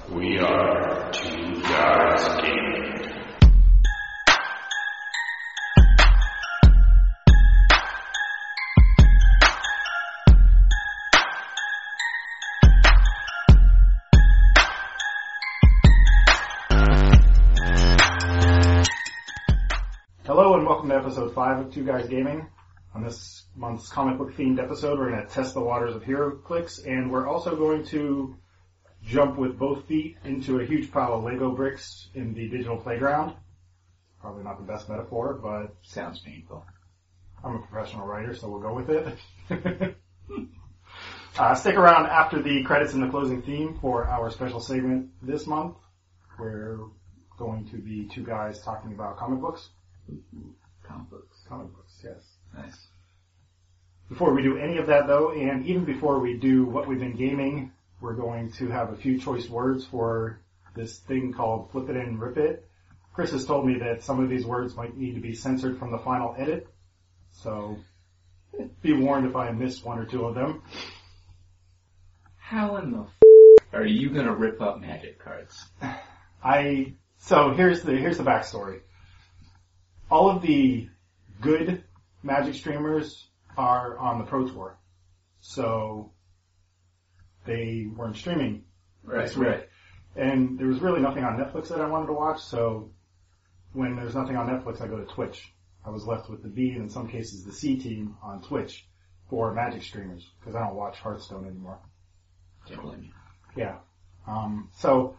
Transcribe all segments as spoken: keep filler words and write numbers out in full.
We are Two Guys Gaming. Hello and welcome to episode five of Two Guys Gaming. On this month's comic book themed episode, we're going to test the waters of HeroClix, and we're also going to jump with both feet into a huge pile of Lego bricks in the digital playground. Probably not the best metaphor, but sounds painful. I'm a professional writer, so we'll go with it. uh, stick around after the credits and the closing theme for our special segment this month. We're going to be two guys talking about comic books. Comic books. Comic books, yes. Nice. Before we do any of that though, and even before we do what we've been gaming, we're going to have a few choice words for this thing called Flip It and Rip It. Chris has told me that some of these words might need to be censored from the final edit, so be warned if I miss one or two of them. How in the f*** are you gonna rip up Magic cards? I, so here's the, here's the backstory. All of the good Magic streamers are on the Pro Tour. So they weren't streaming Right, this week. right. And there was really nothing on Netflix that I wanted to watch, so when there's nothing on Netflix, I go to Twitch. I was left with the B and in some cases the C team on Twitch for Magic streamers, because I don't watch Hearthstone anymore. Can't blame you. Yeah. Um, so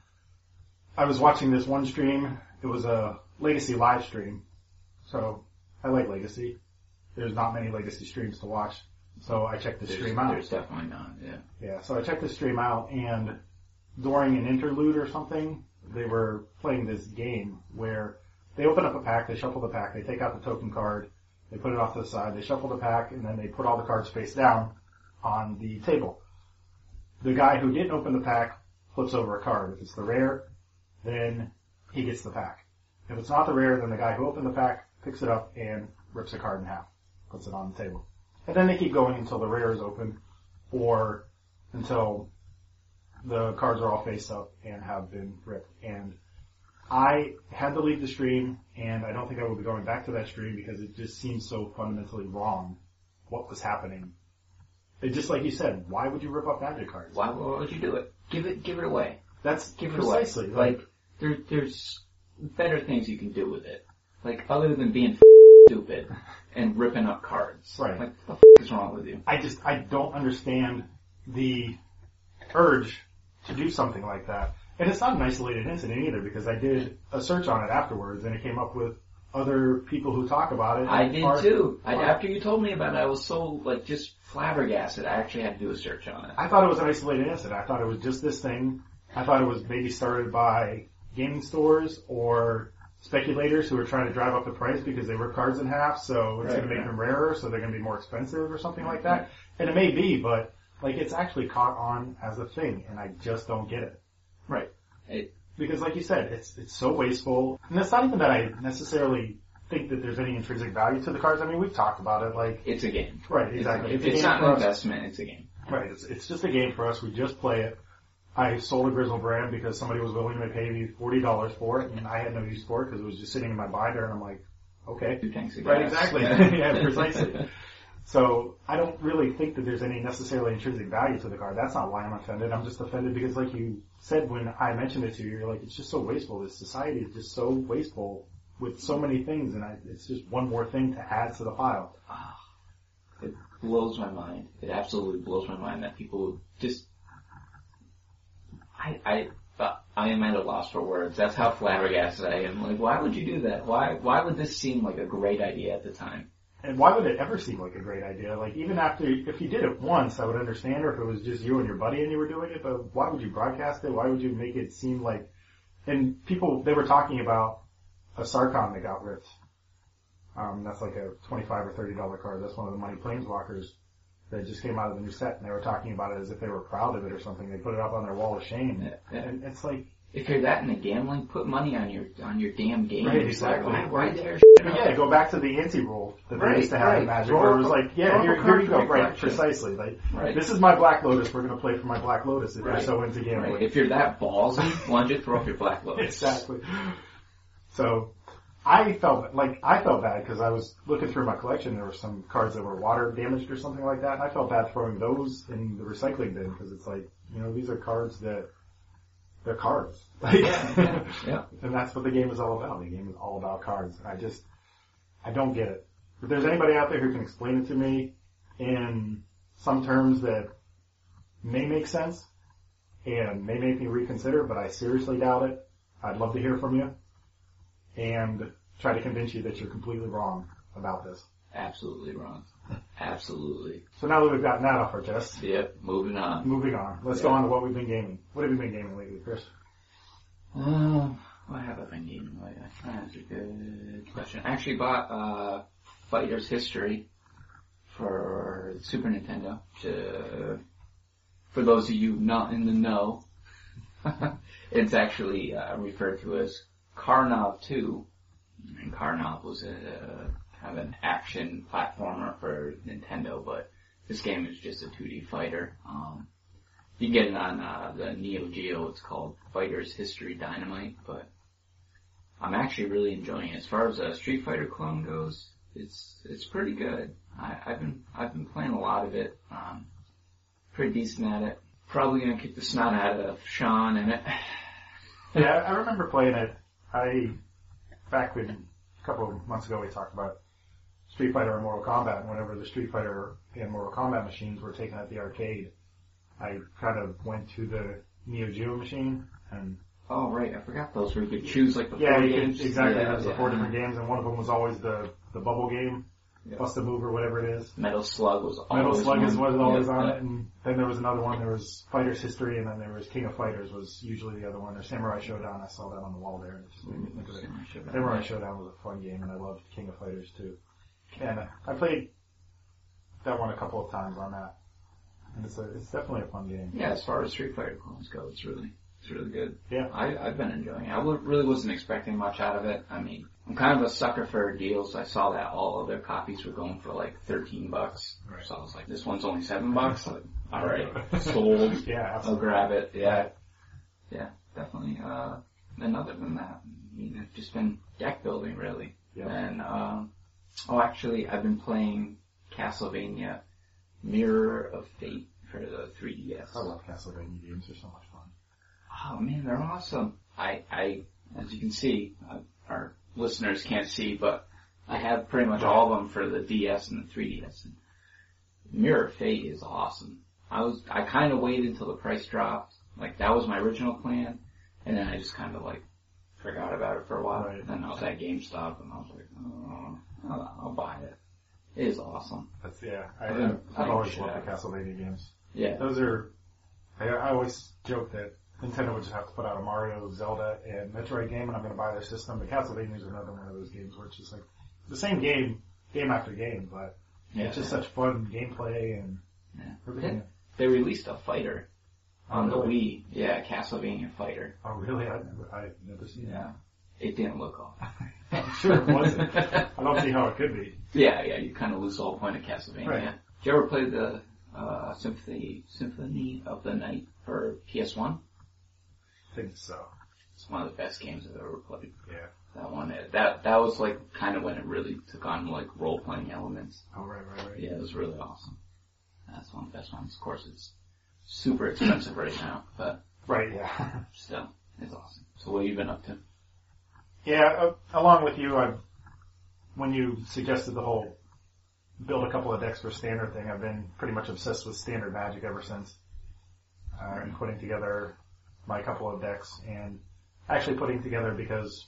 I was watching this one stream. It was a Legacy live stream. So I like Legacy. There's not many Legacy streams to watch. So I checked the There's, stream out. There's definitely not, yeah. Yeah, so I checked the stream out, and during an interlude or something, they were playing this game where they open up a pack, they shuffle the pack, they take out the token card, they put it off to the side, they shuffle the pack, and then they put all the cards face down on the table. The guy who didn't open the pack flips over a card. If it's the rare, then he gets the pack. If it's not the rare, then the guy who opened the pack picks it up and rips a card in half, puts it on the table. And then they keep going until the rare is open, or until the cards are all face up and have been ripped. And I had to leave the stream, and I don't think I will be going back to that stream because it just seems so fundamentally wrong what was happening. It just like you said, why would you rip up Magic cards? Why, why would you do it? Give it, give it away. That's Give it precisely away. like, Like, there, there's better things you can do with it. Like, other than being f- stupid and ripping up cards. Right. Like, what the f- is wrong with you? I just, I don't understand the urge to do something like that. And it's not an isolated incident either, because I did a search on it afterwards and it came up with other people who talk about it. I did Are- too. I, are- after you told me about it, I was so, like, just flabbergasted. I actually had to do a search on it. I thought it was an isolated incident. I thought it was just this thing. I thought it was maybe started by gaming stores or speculators who are trying to drive up the price because they rip cards in half, so it's Right, going to make right. them rarer, so they're going to be more expensive or something like that. And it may be, but like it's actually caught on as a thing, and I just don't get it. Right. It, Because like you said, it's it's so wasteful. And it's not even that I necessarily think that there's any intrinsic value to the cards. I mean, we've talked about it, like, it's a game. right, exactly. If a it's game not for an us. investment, it's a game. Right, it's, it's just a game for us. We just play it. I sold a Grizzle brand because somebody was willing to pay me forty dollars for it, and I had no use for it because it was just sitting in my binder, and I'm like, okay. Two tanks of Right, gas. exactly. Yeah, precisely. So I don't really think that there's any necessarily intrinsic value to the card. That's not why I'm offended. I'm just offended because, like you said when I mentioned it to you, you're like, it's just so wasteful. This society is just so wasteful with so many things, and I, it's just one more thing to add to the pile. It blows my mind. It absolutely blows my mind that people would just. I I uh, I am at a loss for words. That's how flabbergasted I am. Like, why would you do that? Why why would this seem like a great idea at the time? And why would it ever seem like a great idea? Like, even after, if you did it once, I would understand, or if it was just you and your buddy and you were doing it, but why would you broadcast it? Why would you make it seem like, and people, they were talking about a Sarkon that got ripped. Um, that's like a twenty-five or thirty dollar card. That's one of the Money Planeswalkers that just came out of the new set, and they were talking about it as if they were proud of it or something. They put it up on their wall of shame. Yeah, yeah. And it's like, if you're that into gambling, put money on your on your damn game. Right, exactly. Why, why tear But shit yeah, up? go back to the ante rule that they Right, used to have right. in Magic, Throw where it up was a- like, yeah, throw up here, a here you go, card for right, collection. precisely. Like, Right. this is my Black Lotus. We're going to play for my Black Lotus if Right. you're so into gambling. Right. If you're that ballsy, why don't you throw up your Black Lotus? Exactly. So, I felt like I felt bad because I was looking through my collection. There were some cards that were water damaged or something like that, and I felt bad throwing those in the recycling bin because it's like, you know, these are cards that they're cards. Like, Yeah, yeah. and that's what the game is all about. The game is all about cards. I just I don't get it. If there's anybody out there who can explain it to me in some terms that may make sense and may make me reconsider, but I seriously doubt it, I'd love to hear from you and try to convince you that you're completely wrong about this. Absolutely wrong. Absolutely. So now that we've gotten that off our chest, Yep, moving on. moving on. Let's Yeah. go on to what we've been gaming. What have you been gaming lately, Chris? Oh, what have I been gaming lately? That's a good question. I actually bought uh, Fighter's History for Super Nintendo. To, for those of you not in the know, it's actually uh, referred to as Karnov two. And Karnov was a kind of an action platformer for Nintendo, but this game is just a two D fighter. Um, you can get it on uh, the Neo Geo. It's called Fighter's History Dynamite, but I'm actually really enjoying it. As far as a Street Fighter clone goes, it's it's pretty good. I, I've been I've been playing a lot of it. Um, pretty decent at it. Probably gonna kick the snot out of Sean in it. Yeah, I remember playing it. I, back when, a couple of months ago we talked about Street Fighter and Mortal Kombat, and whenever the Street Fighter and Mortal Kombat machines were taken at the arcade, I kind of went to the Neo Geo machine, and Oh right, I forgot those where you could choose like the yeah, four you games. could, exactly, Yeah, there was the yeah. four different games, and one of them was always the, the bubble game, Yeah. Bust a Move or whatever it is. Metal Slug was always Metal Slug one. is what was always Yeah, on yeah. it, and then there was another one, there was Fighter's History, and then there was King of Fighters was usually the other one, or Samurai Showdown, I saw that on the wall there, and it just made me think of it. Samurai Showdown. Samurai Showdown was a fun game, and I loved King of Fighters too. And uh, I played that one a couple of times on that, and it's a, it's definitely a fun game. Yeah, as far as Street Fighter clones go, it's really, it's really good. Yeah. I, I've been enjoying it. I w- really wasn't expecting much out of it. I mean, I'm kind of a sucker for deals. I saw that all of their copies were going for like thirteen bucks. Right. So I was like, this one's only seven bucks? Like, alright, sold. Yeah, I'll absolutely. grab it. Yeah. Yeah, definitely. Uh, and other than that, I mean, I've just been deck building really. Yeah. And, um, oh actually, I've been playing Castlevania Mirror of Fate for the three D S. I love Castlevania games, they're so much fun. Oh man, they're awesome. I, I, as you can see, uh, our listeners can't see, but I have pretty much all of them for the D S and the three D S. And Mirror of Fate is awesome. I was, I kind of waited until the price dropped. Like that was my original plan, and then I just kind of like forgot about it for a while. Right. And then I was at GameStop, and I was like, oh, I'll, I'll buy it. It is awesome. That's, yeah, I, I've been I've, I've playing always shit loved out the of it. Castlevania games. Yeah. Those are, I, I always joke that Nintendo would just have to put out a Mario, Zelda, and Metroid game, and I'm going to buy their system. But Castlevania is another one of those games where it's just like the same game, game after game, but Yeah. it's just such fun gameplay and Yeah. everything. They released a fighter on the Oh, really? Wii. Yeah, Castlevania Fighter. Oh, really? I've never, I've never seen Yeah. It didn't look awful. that. I'm sure it wasn't. I don't see how it could be. Yeah, yeah, you kind of lose the whole point of Castlevania. Right. Did you ever play the uh, Symphony Symphony of the Night for P S one? I think so. It's one of the best games I've ever played. Yeah. That one, that that was like kind of when it really took on like role playing elements. Oh, right, right, right. Yeah, it was really awesome. That's one of the best ones. Of course, it's super expensive right now, but Right, yeah. still, it's awesome. So, what have you been up to? Yeah, uh, along with you, I, when you suggested the whole build a couple of decks for standard thing, I've been pretty much obsessed with standard Magic ever since. Uh, and putting together my couple of decks, and actually putting together because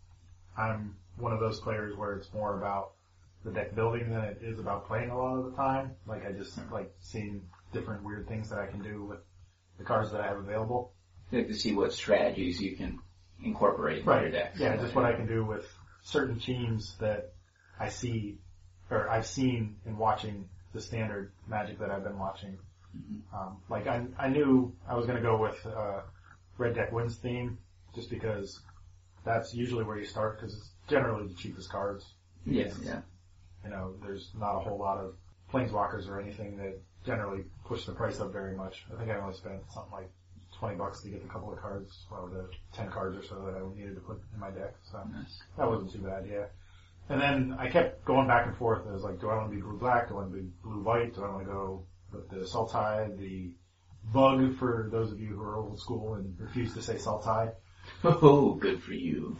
I'm one of those players where it's more about the deck building than it is about playing a lot of the time. Like I just like seeing different weird things that I can do with the cards that I have available. You like to see what strategies you can incorporate into your decks. Yeah, just what I can do with certain teams that I see, or I've seen in watching the standard Magic that I've been watching. Mm-hmm. Um, like I, I knew I was going to go with uh, Red Deck Wins theme, just because that's usually where you start because it's generally the cheapest cards. Yes, yeah. You know, there's not a whole lot of planeswalkers or anything that generally push the price up very much. I think I only spent something like twenty bucks to get a couple of cards, well, the ten cards or so that I needed to put in my deck. So Nice. that wasn't too bad, yeah. And then I kept going back and forth. I was like, do I want to be blue-black? Do I want to be blue-white? Do I want to go with the Sultai, the bug for those of you who are old school and refuse to say Sultai? Oh, good for you.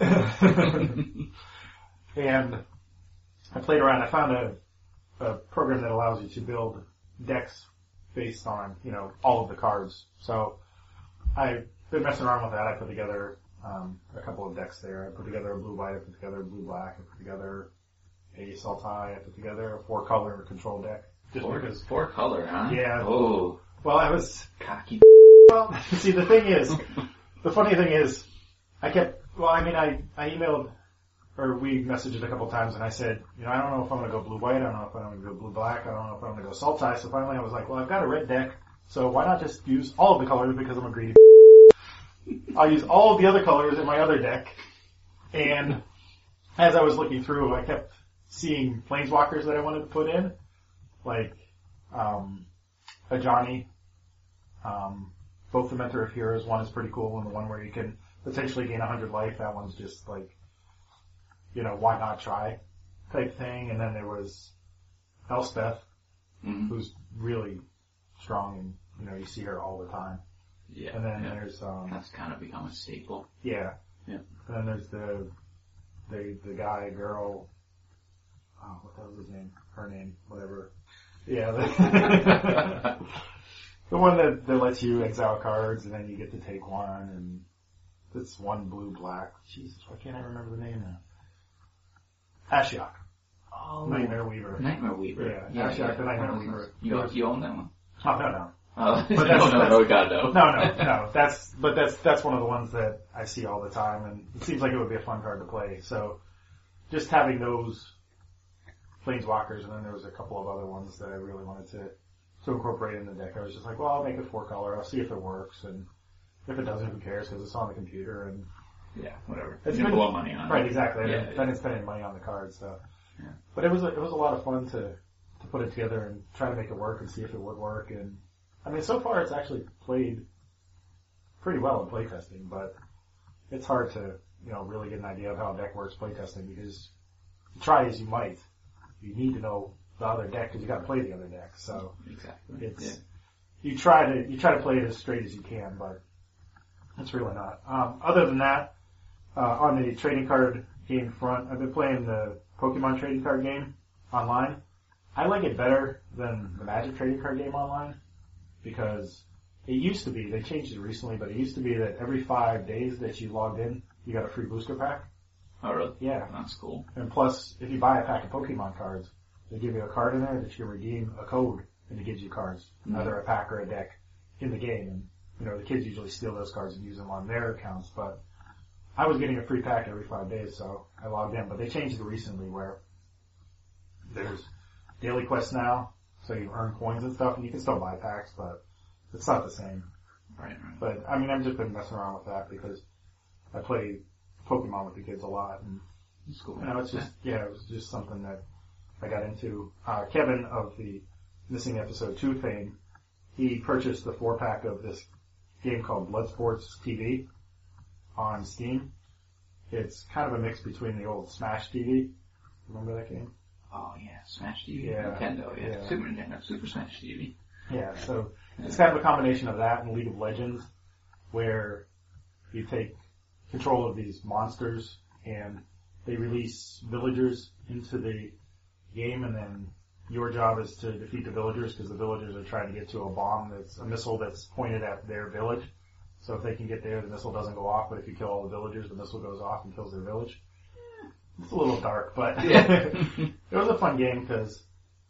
And I played around. I found a, a program that allows you to build decks based on, you know, all of the cards. So I've been messing around with that. I put together um, a couple of decks there. I put together a blue-white. I put together a blue-black. I put together a Sultai. I put together a four-color control deck. Just Four, because. four color, huh? Yeah. Oh, Well, I was. cocky. Well, see, the thing is, the funny thing is, I kept. Well, I mean, I I emailed. Or we messaged a couple times and I said, you know, I don't know if I'm going to go blue-white, I don't know if I'm going to go blue-black, I don't know if I'm going to go Sultai. So finally I was like, well, I've got a red deck, so why not just use all of the colors because I'm a greedy I'll use all of the other colors in my other deck. And as I was looking through, I kept seeing planeswalkers that I wanted to put in, like um, a Johnny, um, both the Mentor of Heroes. One is pretty cool, and the one where you can potentially gain one hundred life, that one's just like, you know, why not try type thing. And then there was Elspeth, Mm-hmm. who's really strong, and, you know, you see her all the time. Yeah. And then yeah. there's, um, That's kind of become a staple. yeah. Yeah. And then there's the, the, the guy, girl, oh, what the hell was his name? Her name, whatever. Yeah. The, the one that, that lets you exile cards and then you get to take one, and it's one blue black. Jesus, why can't I remember the name now? Ashiok. Oh. Nightmare Weaver. Nightmare Weaver. Yeah, yeah, Ashiok yeah. the Nightmare Weaver. You, you own that one? Oh, no, no. Oh, But no, that's- no, that's- no, God, no. No, no, no. That's, but that's, that's one of the ones that I see all the time, and it seems like it would be a fun card to play. So, just having those planeswalkers, and then there was a couple of other ones that I really wanted to, to incorporate in the deck. I was just like, well, I'll make it four color, I'll see if it works, and if it doesn't, who cares, because it's on the computer, and Yeah, whatever. It's You can been- blow money on it. right, exactly. Yeah, then, yeah. then it's spending money on the cards, so. Yeah. But it was, a, it was a lot of fun to, to put it together and try to make it work and see if it would work, and I mean, so far it's actually played pretty well in playtesting, but it's hard to, you know, really get an idea of how a deck works playtesting, because try as you might, you need to know the other deck because you got to play the other deck. So Exactly. it's Yeah. you try to you try to play it as straight as you can, but it's really not. Um, other than that, uh, on the trading card game front, I've been playing the Pokemon trading card game online. I like it better than the Magic trading card game online, because it used to be, they changed it recently, but it used to be that every five days that you logged in, you got a free booster pack. Oh, really? Yeah. That's cool. And plus, if you buy a pack of Pokemon cards, they give you a card in there that you can redeem a code, and it gives you cards, Mm-hmm. either a pack or a deck, in the game. And, you know, the kids usually steal those cards and use them on their accounts, but I was getting a free pack every five days, so I logged in. But they changed it recently where there's daily quests now, so you earn coins and stuff, and you can still buy packs, but it's not the same. Right, right. But, I mean, I've just been messing around with that because I play Pokemon with the kids a lot, and It's cool. you know, it's just, yeah, it was just something that I got into. Uh, Kevin of the Missing Episode two fame, he purchased the four pack of this game called Bloodsports T V on Steam. It's kind of a mix between the old Smash T V. Remember that game? Oh, yeah. Smash T V. Yeah. Nintendo, yeah. Yeah. Super Nintendo. Super Smash T V. Yeah, so it's kind of a combination of that and League of Legends, where you take control of these monsters and they release villagers into the game, and then your job is to defeat the villagers because the villagers are trying to get to a bomb that's a missile that's pointed at their village. So if they can get there, the missile doesn't go off, but if you kill all the villagers, the missile goes off and kills their village. It's a little dark, but Yeah. it was a fun game because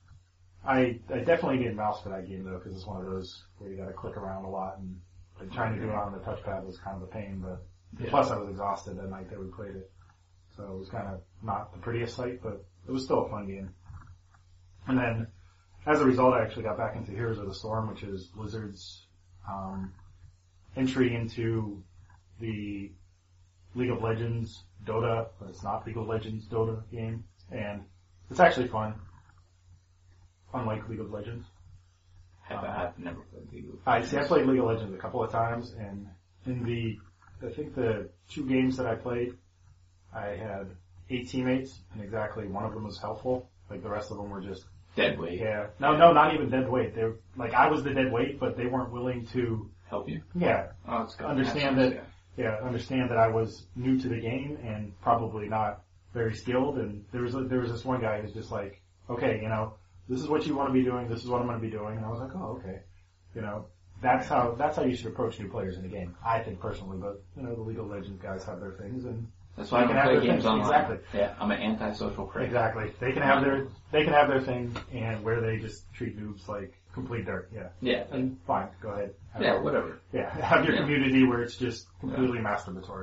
I, I definitely need a mouse for that game though, because it's one of those where you gotta click around a lot, and like, trying to do it on the touchpad was kind of a pain, but Yeah. plus I was exhausted that night that we played it. So it was kind of not the prettiest sight, but it was still a fun game. And then, as a result, I actually got back into Heroes of the Storm, which is Blizzard's um, entry into the League of Legends Dota, but it's not League of Legends Dota game, and it's actually fun. Unlike League of Legends. Have um, I've never played League of Legends. I see. I played League of Legends a couple of times, and in the I think the two games that I played, I had eight teammates, and exactly one of them was helpful. Like the rest of them were just dead weight. Yeah. No, no, not even dead weight. They were like I was the dead weight, but they weren't willing to help you. Yeah. Oh, it's good. Understand that. Yeah. yeah. Understand that I was new to the game and probably not very skilled. And there was a, there was this one guy who's just like, okay, you know, this is what you want to be doing. This is what I'm going to be doing. And I was like, oh, okay. You know, that's how that's how you should approach new players in a game. I think personally, but you know, the League of Legends guys have their things and. That's why I don't play games online. Exactly. Yeah, I'm an antisocial prick. Exactly. They can have their they can have their thing, and where they just treat noobs like complete dirt. Yeah. Yeah. And fine, go ahead. Have yeah, your, whatever. Yeah, have your yeah. community where it's just completely yeah. masturbatory.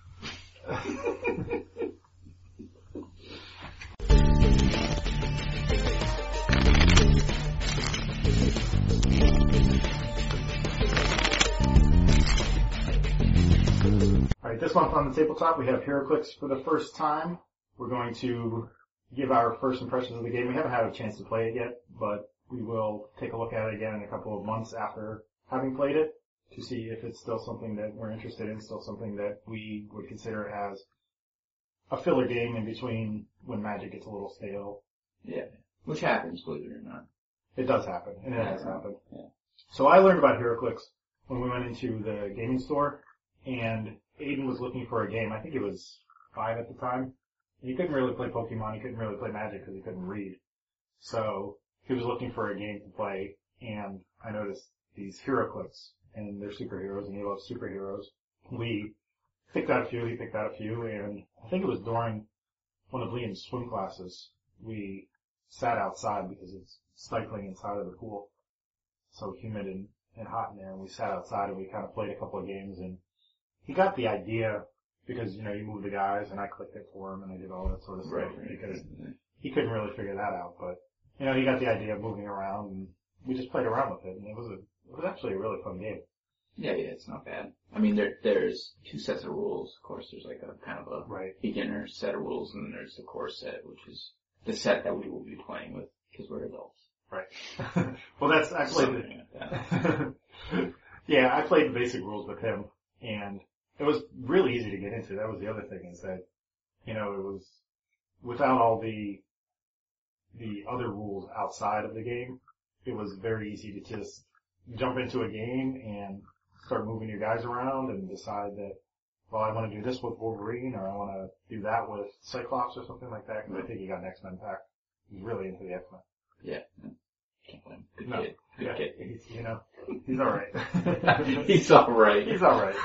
Alright, this month on the tabletop we have HeroClix for the first time. We're going to give our first impressions of the game. We haven't had a chance to play it yet, but we will take a look at it again in a couple of months after having played it to see if it's still something that we're interested in, still something that we would consider as a filler game in between when Magic gets a little stale. Yeah, which happens, believe it or not. It does happen, and it yeah, has happened. Yeah. So I learned about HeroClix when we went into the gaming store, and Aiden was looking for a game. I think he was five at the time. And he couldn't really play Pokemon. He couldn't really play Magic because he couldn't read. So he was looking for a game to play, and I noticed these HeroClix, and they're superheroes, and he loves superheroes. We picked out a few. He picked out a few, and I think it was during one of Liam's swim classes. We sat outside because it's stifling inside of the pool, so humid and, and hot in there. And we sat outside and we kind of played a couple of games, and he got the idea because, you know, you move the guys and I clicked it for him and I did all that sort of stuff right, right, because right. he couldn't really figure that out. But, you know, he got the idea of moving around and we just played around with it and it was a, it was actually a really fun game. Yeah, yeah, it's not bad. I mean, there, there's two sets of rules. Of course, there's like a kind of a right. beginner set of rules and then there's the core set, which is the set that we will be playing with because we're adults. Right. Well, that's actually Something like that. Yeah, I played the basic rules with him and it was really easy to get into. That was the other thing is that, you know, it was without all the, the other rules outside of the game, it was very easy to just jump into a game and start moving your guys around and decide that, well, I want to do this with Wolverine or I want to do that with Cyclops or something like that. Because I think he got an X-Men pack. He's really into the X-Men. Yeah. Can't blame him. Good no. kid. Good yeah. kid. He's, you know, he's alright. He's alright. He's alright.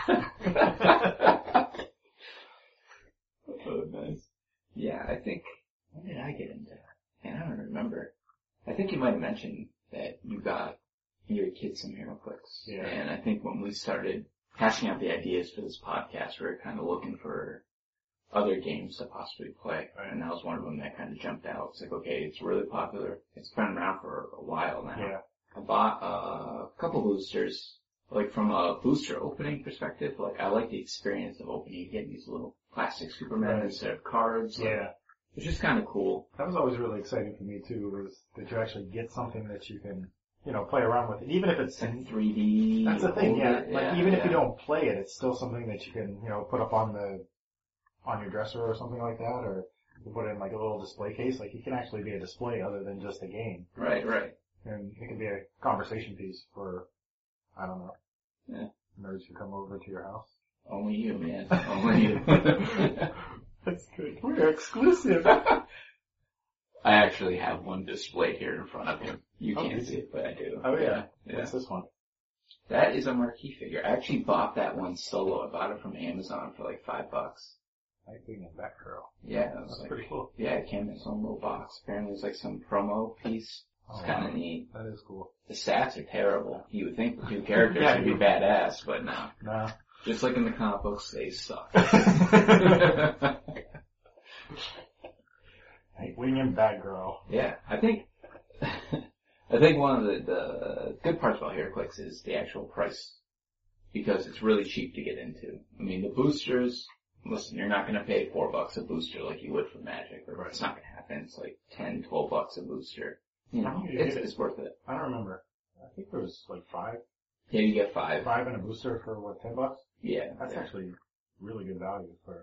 Oh, nice. Yeah, I think, when did I get into that? Man, I don't remember. I think you might have mentioned that you got your kids some HeroClix. Yeah. And I think when we started hashing out the ideas for this podcast, we were kind of looking for other games to possibly play. Right. And that was one of them that kind of jumped out. It's like, okay, it's really popular. It's been around for a while now. Yeah. I bought uh, a couple boosters. Like from a booster opening perspective, like I like the experience of opening and getting these little plastic Superman right. instead of cards. Like, yeah. It's just kind of cool. That was always really exciting for me too, was that you actually get something that you can, you know, play around with it. Even if it's in three D. That's the thing, yeah. Like yeah, even yeah. if you don't play it, it's still something that you can, you know, put up on the, on your dresser or something like that, or you put it in like a little display case. Like it can actually be a display other than just a game. Right, right. And it can be a conversation piece for, I don't know, yeah. nerds who come over to your house. Only you, man. Only you. That's good. We're exclusive. I actually have one displayed here in front of him. You oh, can't see it, but I do. Oh yeah. yeah. What's this one? That is a marquee figure. I actually bought that one solo. I bought it from Amazon for like five bucks. I think it's that girl. Yeah, it was That's like, pretty cool. Yeah, it came in its own little box. Apparently it's like some promo piece. It's oh, kind of wow. neat. That is cool. The stats are terrible. You would think the two characters yeah, would be badass, but no. No. Just like in the comic books, they suck. Nightwing and Batgirl. Yeah, I think, I think one of the, the good parts about HeroClix is the actual price. Because it's really cheap to get into. I mean, the boosters, listen, you're not gonna pay four bucks a booster like you would for Magic, or it's not gonna happen. It's like ten, twelve bucks a booster. You know, You it's, get it. it's worth it. I don't remember. I think there was like five, Yeah, you get five. five and a booster for what, ten bucks? Yeah. That's yeah. actually really good value for,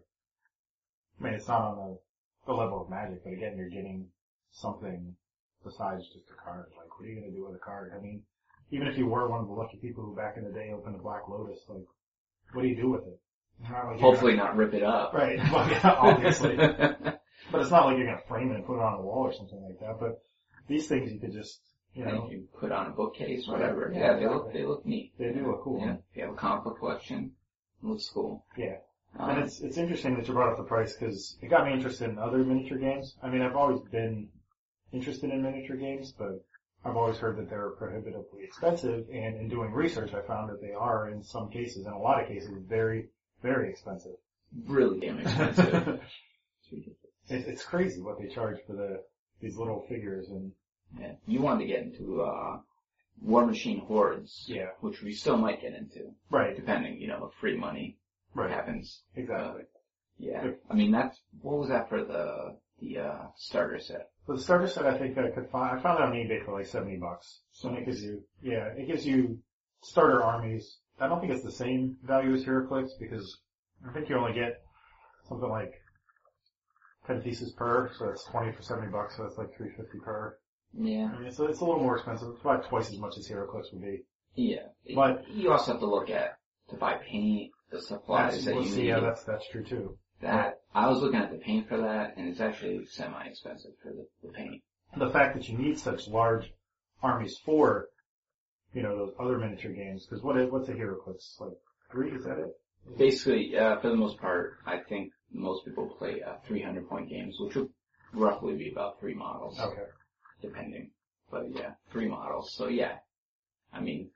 I mean, it's not on the, the level of Magic, but again, you're getting something besides just a card. Like, what are you gonna do with a card? I mean, even if you were one of the lucky people who back in the day opened a Black Lotus, like, what do you do with it? It's not like you're Hopefully gonna, not rip it up. right, well, yeah, obviously. But it's not like you're gonna frame it and put it on a wall or something like that, but these things you could just, you And know, you put on a bookcase, Right. whatever. Yeah, Yeah, they exactly. look, they look neat. they do look cool. Yeah. If you have a comic book collection, it looks cool. Yeah. Um, And it's it's interesting that you brought up the price because it got me interested in other miniature games. I mean, I've always been interested in miniature games, but I've always heard that they're prohibitively expensive. And in doing research, I found that they are in some cases, in a lot of cases, very, very expensive. really damn expensive. It's ridiculous. it, it's crazy what they charge for the these little figures. And Yeah. You wanted to get into, uh, War Machine Hordes. Yeah. Which we still might get into, right, depending, you know, if free money right, happens. exactly. Yeah. I mean, that's, what was that for the, the, uh, starter set? For the starter set, I think I could find, I found it on eBay for like seventy bucks. So it gives you, yeah, it gives you starter armies. I don't think it's the same value as HeroClix because I think you only get something like ten pieces per, so it's twenty for seventy bucks, so it's like three fifty per. Yeah. I mean, it's, it's a little more expensive. It's about twice as much as HeroClix would be. Yeah. But you also have to look at, to buy paint, the supplies That's, that we'll you see, need. yeah, that's, that's true too. That, I was looking at the paint for that, and it's actually semi-expensive for the, the paint. The fact that you need such large armies for, you know, those other miniature games, because what is, what's a HeroClix? Like three, is that it? Basically, uh, for the most part, I think most people play uh, three hundred point games, which would roughly be about three models, Okay. depending. But yeah, three models. So yeah, I mean,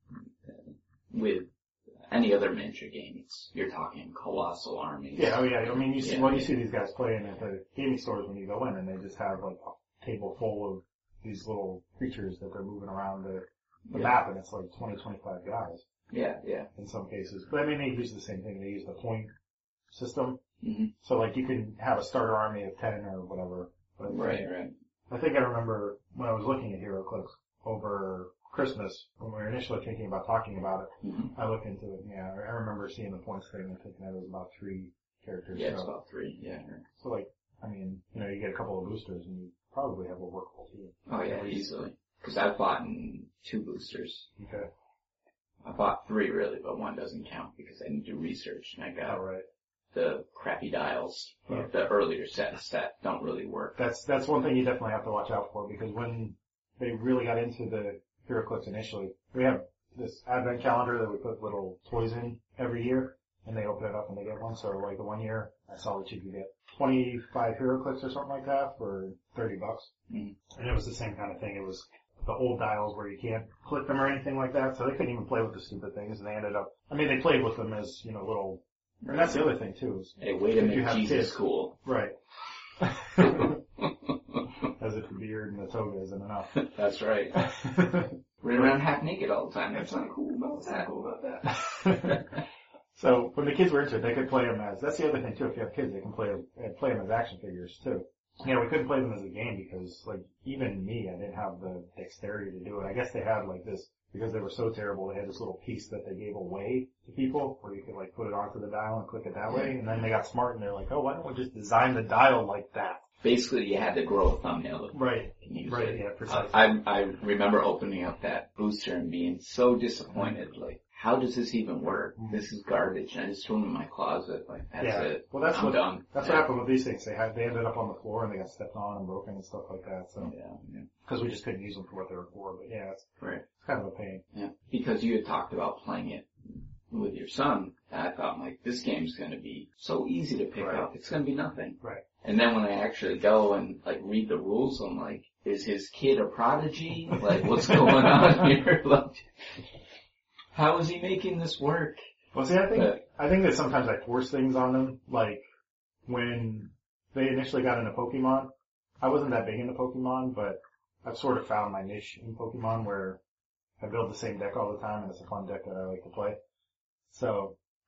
with any other miniature game, it's, you're talking colossal armies. Yeah, oh yeah, I mean, you see, Yeah. well, you see these guys playing at the gaming stores when you go in, and they just have like a table full of these little creatures that they're moving around the, the Yeah. map, and it's like twenty, twenty-five guys Yeah, yeah. in some cases. But I mean, they use the same thing. They use the point system. hmm So like you can have a starter army of ten or whatever. But Right, right. I think I remember when I was looking at HeroClix over Christmas, when we were initially thinking about talking about it, hmm I looked into it, and yeah, I remember seeing the points thing and thinking that it was about three characters. Yeah, it's so, about three, yeah. right. so like, I mean, you know, you get a couple of boosters and you probably have a workable team. Oh yeah, easily. Cause I've bought in two boosters. Okay. I bought three really, but one doesn't count because I didn't do research and I got Alright. the crappy dials Yeah. of the earlier sets that don't really work. That's, that's one thing you definitely have to watch out for because when they really got into the HeroClix initially, we have this advent calendar that we put little toys in every year and they open it up and they get one. So like the one year I saw that you could get twenty-five HeroClix or something like that for thirty bucks. Mm. And it was the same kind of thing. It was the old dials where you can't click them or anything like that. So they couldn't even play with the stupid things and they ended up, I mean they played with them as, you know, little, and that's the other thing too is, Hey, way to if you make have Jesus kids. cool. right. As if the beard and the toga isn't enough. That's right. Running around half naked all the time. That's not cool about that. cool about that. So when the kids were into it, they could play them as, that's the other thing too, if you have kids, they can play, uh, play them as action figures too. Yeah, we couldn't play them as a game because like even me, I didn't have the dexterity to do it. I guess they had like this, because they were so terrible, they had this little piece that they gave away to people where you could like put it onto the dial and click it that way. And then they got smart and they're like, oh, why don't we just design the dial like that? Basically, you had to grow a thumbnail Right. to use Right, it. yeah, precisely. I, I remember opening up that booster and being so disappointed. Like, how does this even work? This is garbage. And I just threw them in my closet. Like, that's Yeah. it. Well, that's I'm what, done. that's yeah. what happened with these things. They had, they ended up on the floor and they got stepped on and broken and stuff like that. So, Yeah, yeah. cause we just couldn't use them for what they were for. But yeah, it's, Right. it's kind of a pain. Yeah. Because you had talked about playing it with your son, and I thought, like, this game's gonna be so easy to pick Right. up. It's gonna be nothing. Right. And then when I actually go and, like, read the rules, I'm like, is his kid a prodigy? Like, what's going on here? Like, how is he making this work? Well, see, I think, But- I think that sometimes I force things on them. Like, when they initially got into Pokemon, I wasn't that big into Pokemon, but I've sort of found my niche in Pokemon where I build the same deck all the time and it's a fun deck that I like to play. So,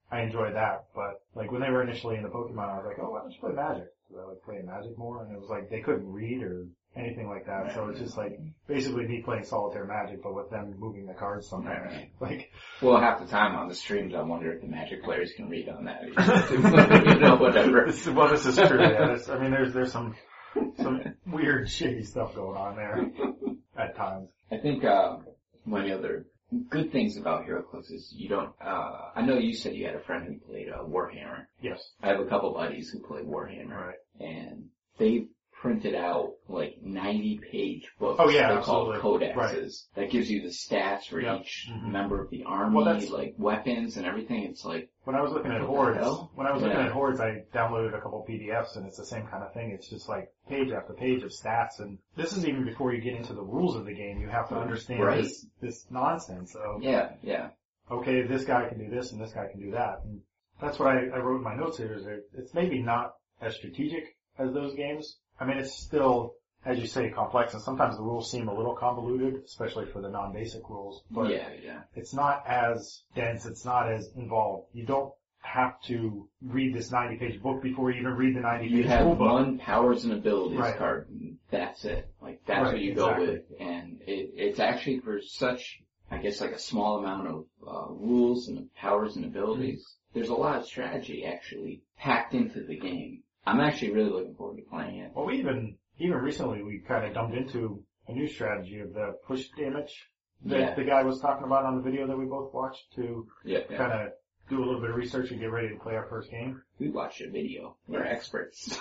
I enjoyed that. But like when they were initially into Pokemon, I was like, oh, why don't you play Magic? Because I like playing Magic more, and it was like they couldn't read or anything like that. So it's just like basically me playing solitaire Magic, but with them moving the cards somewhere. Right. Like, well, half the time on the streams, I wonder if the Magic players can read on that. You know, whatever. This, well, this is true. Yeah, this, I mean, there's there's some some weird, shitty stuff going on there at times. I think uh, one of the other good things about HeroClix is you don't. Uh, I know you said you had a friend who played uh, Warhammer. Yes. I have a couple buddies who play Warhammer, Right. and they printed out like ninety page books. Oh, yeah, they call absolutely. codexes. Right. That gives you the stats for Yep. each Mhm. member of the army, Well, that's- like weapons and everything. It's like, When I was looking at What the Hordes, hell? when I was Yeah. looking at Hordes, I downloaded a couple P D Fs, and it's the same kind of thing. It's just like page after page of stats, and this is even before you get into the rules of the game. You have to understand Right. this this nonsense of, yeah, yeah. okay, this guy can do this and this guy can do that. And that's what I, I wrote in my notes here. Is that it's maybe not as strategic as those games. I mean, it's still, as you say, complex, and sometimes the rules seem a little convoluted, especially for the non-basic rules. But yeah, yeah. it's not as dense. It's not as involved. You don't have to read this ninety page book before you even read the ninety You page have rule book. one powers and abilities Right. card, and that's it. Like, that's Right, what you exactly. go with. And it, it's actually for such, I guess, like a small amount of uh, rules and powers and abilities. Mm-hmm. There's a lot of strategy actually packed into the game. I'm actually really looking forward to playing it. Well, we even, even recently we kind of dumped into a new strategy of the push damage that Yeah. the guy was talking about on the video that we both watched to Yeah, yeah. kind of do a little bit of research and get ready to play our first game. We watched a video. We're experts.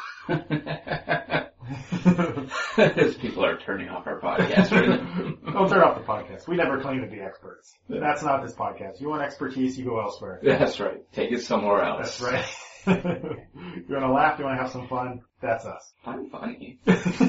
Don't As people are turning off our podcast right now. turn off the podcast. We never claim to be experts. That's not this podcast. You want expertise, you go elsewhere. That's right. Take it somewhere else. That's right. You want to laugh, you want to have some fun, that's us. I'm funny.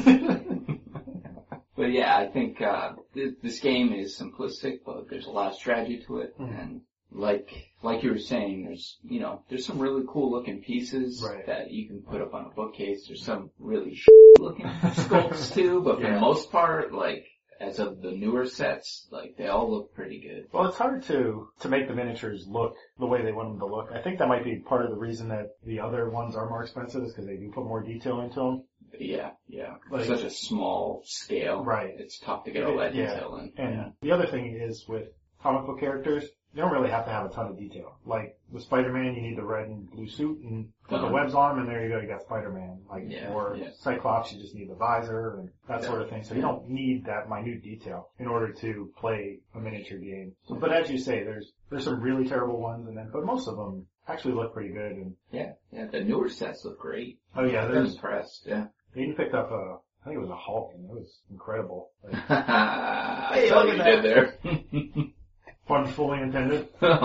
But yeah, I think uh this, this game is simplistic, but there's a lot of strategy to it. Mm-hmm. And like like you were saying, there's you know there's some really cool looking pieces Right. that you can put up on a bookcase. There's some really looking sculpts too, but for Yeah. the most part, like as of the newer sets, like they all look pretty good. Well, it's hard to, to make the miniatures look the way they want them to look. I think that might be part of the reason that the other ones are more expensive is because they do put more detail into them. Yeah, yeah. Like- Such a small scale. Right. It's tough to get all that Yeah. detail in. And Yeah. the other thing is with comic book characters, you don't really have to have a ton of detail. Like with Spider-Man, you need the red and blue suit and put the Uh-huh. webs on him, and there you go, you got Spider-Man. Like, Yeah, or yeah. Cyclops, you just need the visor and that Yeah. sort of thing. So you don't need that minute detail in order to play a miniature game. So, but as you say, there's there's some really terrible ones, and then but most of them actually look pretty good. And Yeah, yeah. The newer sets look great. oh yeah, I'm there's impressed. Yeah. they even picked up a I think it was a Hulk, and it was incredible. Like, I Hey, saw look what you at did there. fun fully intended.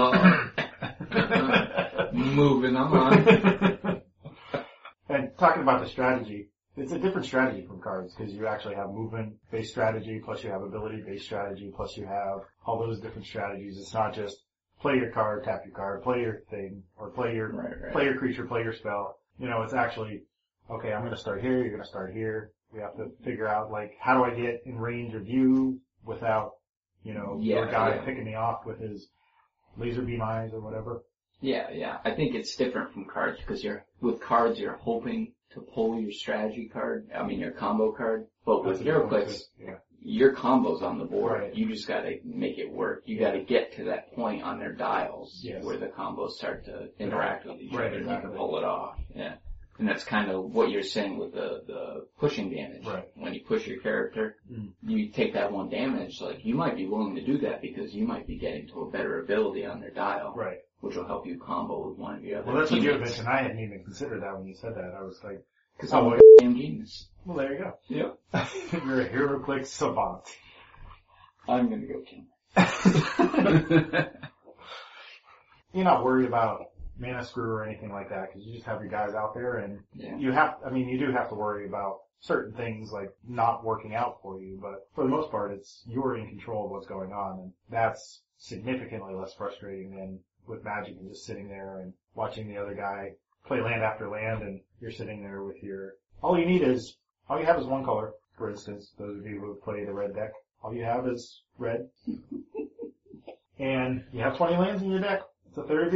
Moving on. And talking about the strategy, it's a different strategy from cards because you actually have movement-based strategy, plus you have ability-based strategy, plus you have all those different strategies. It's not just play your card, tap your card, play your thing, or play your Right, right. play your creature, play your spell. You know, it's actually, okay, I'm going to start here, you're going to start here. We have to figure out, like, how do I get in range of you without, you know, your Yeah, guy yeah. picking me off with his laser beam eyes or whatever. Yeah, yeah. I think it's different from cards because you're with cards you're hoping to pull your strategy card. I mean your combo card. But with That's a good one, HeroClix, too. Yeah. your combo's on the board. Right. You just gotta make it work. You gotta get to that point on their dials Yes. where the combos start to interact with each Right, other and you exactly. can pull it off. Yeah. And that's kind of what you're saying with the, the pushing damage. Right. When you push your character, Mm. you take that one damage, like you might be willing to do that because you might be getting to a better ability on their dial. Right. Which will help you combo with one of your other Well, that's what you had teammates. mentioned. I hadn't even considered that when you said that. I was like, Because Oh, I'm well, a damn genius. well, there you go. Yep. You're a HeroClix savant. I'm gonna go kill You're not worried about mana screw or anything like that because you just have your guys out there and Yeah. you have, I mean, you do have to worry about certain things like not working out for you, but for the most part, it's, you're in control of what's going on, and that's significantly less frustrating than with Magic and just sitting there and watching the other guy play land after land, and you're sitting there with your, all you need is, all you have is one color, for instance, those of you who play the red deck, all you have is red, and you have twenty lands in your deck, it's a third of your deck,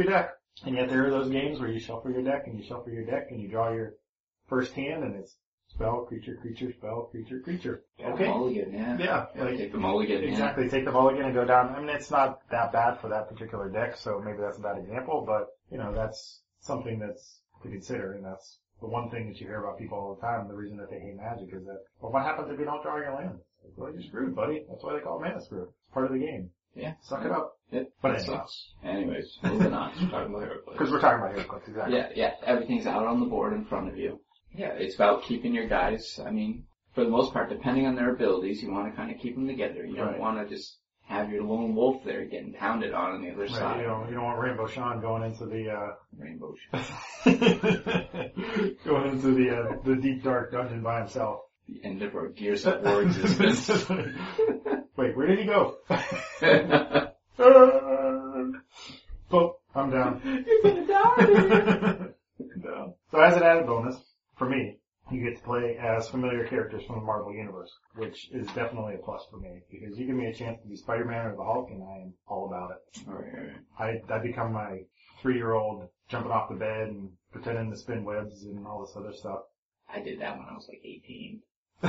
And yet there are those games where you shuffle your deck and you shuffle your deck and you draw your first hand and it's spell, creature, creature, spell, creature, creature. Yeah, Okay. mulligan, yeah. Yeah. Yeah, Like, take the mulligan, exactly. Take the mulligan and go down. I mean, it's not that bad for that particular deck, so maybe that's a bad example, but, you know, that's something that's to consider, and that's the one thing that you hear about people all the time. The reason that they hate Magic is that, well, what happens if you don't draw your land? Like, well, you're screwed, buddy. That's why they call it mana screw. It's part of the game. Yeah. Suck it up. It, But it anyway. sucks. Anyways, moving on. We're talking about HeroClix. Because we're talking about HeroClix, exactly. Yeah, yeah. Everything's out on the board in front of you. Yeah, it's about keeping your guys, I mean, for the most part, depending on their abilities, you want to kind of keep them together. You don't Right. want to just have your lone wolf there getting pounded on on the other Right, side. you don't, you don't want Rainbow Sean going into the, uh, Rainbow Shot. going into the, uh, the deep dark dungeon by himself. The end of our Gears of War existence. Wait, where did he go? Oh, I'm down. You're gonna die. Down. So as an added bonus, for me, you get to play as familiar characters from the Marvel Universe, which is definitely a plus for me, because you give me a chance to be Spider-Man or the Hulk, and I am all about it. Alright, alright. I, I become my three-year-old jumping off the bed and pretending to spin webs and all this other stuff. I did that when I was like eighteen.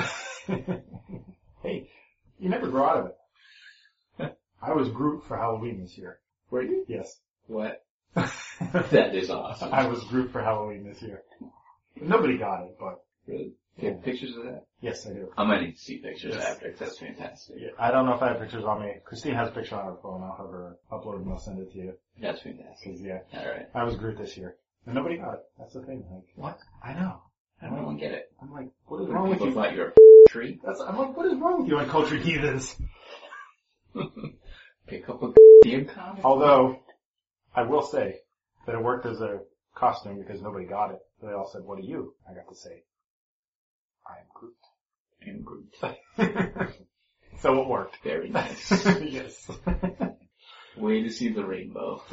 Hey, you never grow out of it. I was Groot for Halloween this year. Were you? Yes. What? That is awesome. I was Groot for Halloween this year. Nobody got it, but Really? Do you have pictures of that? yes, I do. I'm gonna need to see pictures Yes. after, 'cause that's fantastic. Yeah, I don't know if I have pictures on me. Christine has a picture on her phone. I'll have her upload and I'll send it to you. That's fantastic. 'Cause, yeah, Alright. I was Groot this year. And nobody got it. That's the thing. Like, What? I know. I don't even get it. I'm like, what is wrong with People you? thought you were a tree. That's, I'm like, what is wrong with you uncultured heathens? Pick up a damn comic. Although, I will say that it worked as a costume because nobody got it. So they all said, what are you? I got to say, I am Groot. And Groot. So it worked. Very nice. Yes. Way to see the rainbow.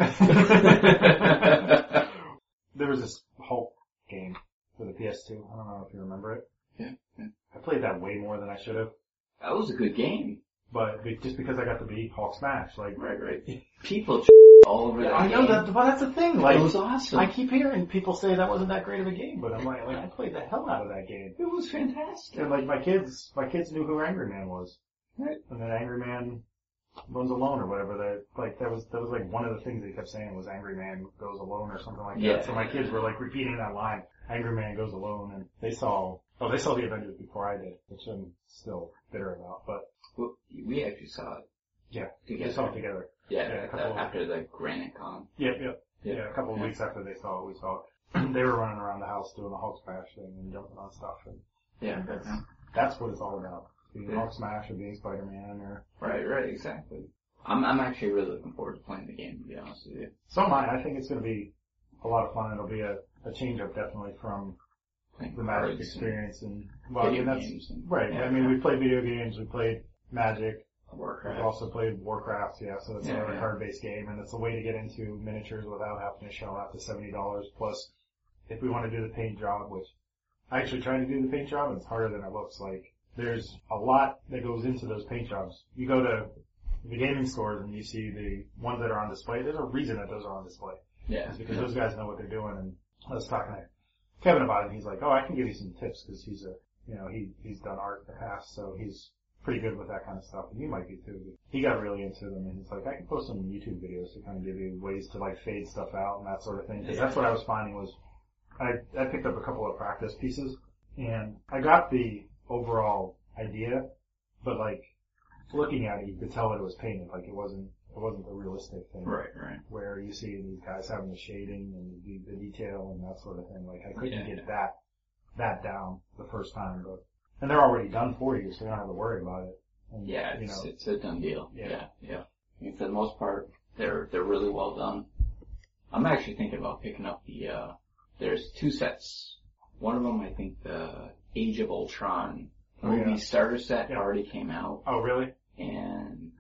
There was this Hulk game for the P S two. I don't know if you remember it. Yeah, yeah. I played that way more than I should have. That was a good game. But be- just because I got to be Hulk Smash, like, Right, right. People all over yeah, that I know game. that, but that's the thing. Like, It was awesome. I keep hearing people say that wasn't that great of a game, but I'm like, like I played the hell out of that game. It was fantastic. And like my kids, my kids knew who Angry Man was. Right. And then Angry Man runs alone or whatever. That like that was that was like one of the things they kept saying was Angry Man goes alone or something like Yeah. that. So my kids were like repeating that line, Angry Man goes alone, and they saw oh they saw the Avengers before I did, which I'm still bitter about. But Well, we actually saw it yeah, together. they saw it together. Yeah, Yeah, a the- couple of- after the Granite Con. Yep, yep. Yeah. Yeah, a couple of Yeah. weeks after they saw it, we saw it. They were running around the house doing the Hulk Smash thing and jumping on stuff, and Yeah. that's yeah. that's what it's all about. Being Yeah. Hulk Smash or being Spider-Man or Right, right, exactly. I'm I'm actually really looking forward to playing the game, to be honest with you. so am I. I think it's going to be a lot of fun. It'll be a, a change up definitely from Playing the Magic cards experience and and well, I video mean that's games and right. yeah, I mean yeah. we played video games, we played Magic, we've Warcraft. also played Warcraft. Yeah, so it's Yeah, another yeah. card-based game, and it's a way to get into miniatures without having to shell out the seventy dollars. Plus, if we want to do the paint job, which I actually tried to do the paint job, and it's harder than it looks. Like there's a lot that goes into those paint jobs. You go to the gaming stores and you see the ones that are on display. There's a reason that those are on display. Yeah. It's because yeah. those guys know what they're doing. And I was talking to Kevin about it, and he's like, "Oh, I can give you some tips because he's a, you know, he he's done art in the past, so he's pretty good with that kind of stuff, and you might be too." But he got really into them, and he's like, "I can post some YouTube videos to kind of give you ways to like fade stuff out and that sort of thing." Because Yeah. that's what I was finding was, I I picked up a couple of practice pieces, and I got the overall idea, but like looking at it, you could tell that it was painted, like it wasn't it wasn't the realistic thing. Right, right. Where you see these guys having the shading and the, the detail and that sort of thing. Like I couldn't Yeah. get that that down the first time, but and they're already done for you, so you don't have to worry about it. And, Yeah, you it's know, it's a done deal. Yeah. Yeah, yeah. I mean, for the most part, they're they're really well done. I'm actually thinking about picking up the. uh There's two sets. One of them, I think, the Age of Ultron Oh, movie yeah. starter set Yeah. already came out, oh really? and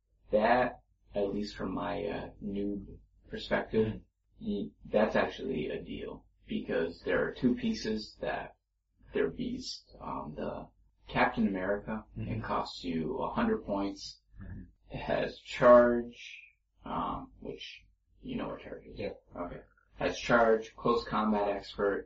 that, at least from my uh, noob perspective, y- that's actually a deal because there are two pieces that they're beast. Um, the Captain America, Mhm. it costs you a hundred points. Mhm. It has charge, um, which You know what charge is? Yeah. Okay. Has charge, close combat expert.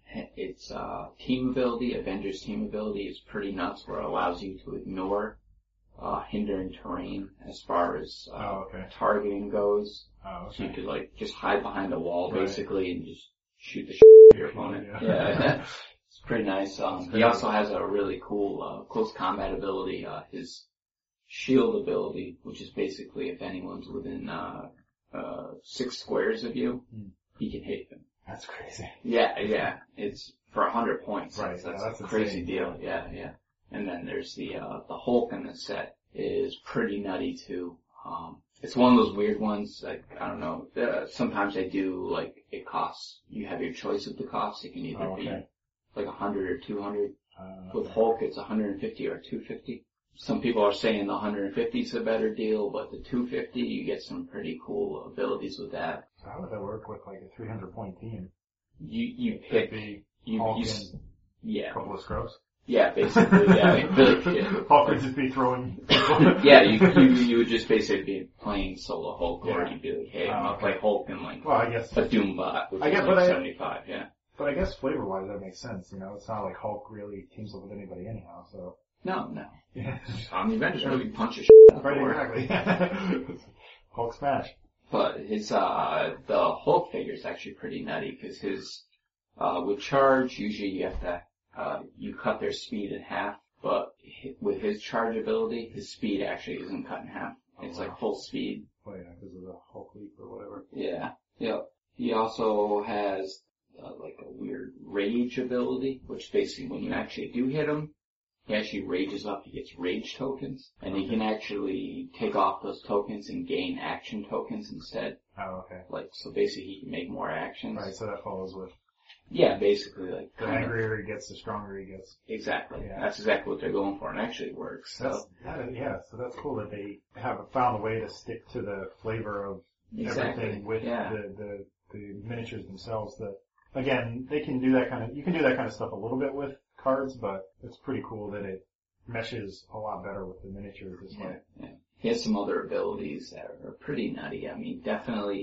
Its uh, team ability, Avengers team ability, is pretty nuts, where it allows you to ignore uh, hindering terrain as far as uh, Oh, okay. targeting goes. Oh, okay. So you could like just hide behind a wall Right. basically and just shoot the shit out of your opponent. Yeah. Yeah. It's pretty nice. Um, That's he also has a really cool uh, close combat ability. Uh, his shield ability, which is basically if anyone's within uh, uh, six squares of you, Hmm. he can hit them. That's crazy. Yeah, yeah. It's for a hundred points. Right, That's, yeah, that's, that's a crazy insane. deal. Yeah, yeah. And then there's the uh, the Hulk in this set is pretty nutty too. Um, it's one of those weird ones. Like I don't know. Uh, sometimes they do like it costs. You have your choice of the cost. It can either Oh, okay. be like a hundred or two hundred. Uh, With Hulk, it's one hundred fifty or two fifty. Some people are saying the one hundred fifty is a better deal, but the two fifty, you get some pretty cool abilities with that. so how would that work with like a three hundred point team? You you It'd pick be you, Hulk you and s- a yeah couple of scrubs. yeah basically yeah really, yeah. Hulk would just be throwing. Yeah, you, you you would just basically be playing solo Hulk, or Yeah. you'd be like, hey, Oh, I'm gonna okay. play Hulk and like Well, I guess. a Doom bot, which I is guess, like but I- seventy-five. Yeah. But I guess flavor-wise that makes sense. You know, it's not like Hulk really teams up with anybody anyhow. So. No, no. Yeah. On the Avengers movie, you punch a shit out Right. the door. Exactly. Hulk smash. But his, uh, the Hulk figure is actually pretty nutty because his, uh, with charge, usually you have to, uh, you cut their speed in half, but hi- with his charge ability, his speed actually isn't cut in half. It's Oh, wow. like full speed. Oh yeah, because of the Hulk leap or whatever. Yeah. Yep. He also has, uh, like a weird rage ability, which basically when you actually do hit him, he actually rages up, he gets rage tokens, and he can actually take off those tokens and gain action tokens instead. Oh, okay. Like, so basically he can make more actions. Right, so that follows with Yeah, basically, like, the kind of, angrier he gets, the stronger he gets. exactly. Yeah. That's exactly what they're going for, and actually works. That's, So, that, yeah, so that's cool that they have found a way to stick to the flavor of exactly. everything with Yeah. the, the, the miniatures themselves. That, again, they can do that kind of, you can do that kind of stuff a little bit with cards, but it's pretty cool that it meshes a lot better with the miniatures this Yeah, way. yeah. He has some other abilities that are pretty nutty. I mean, definitely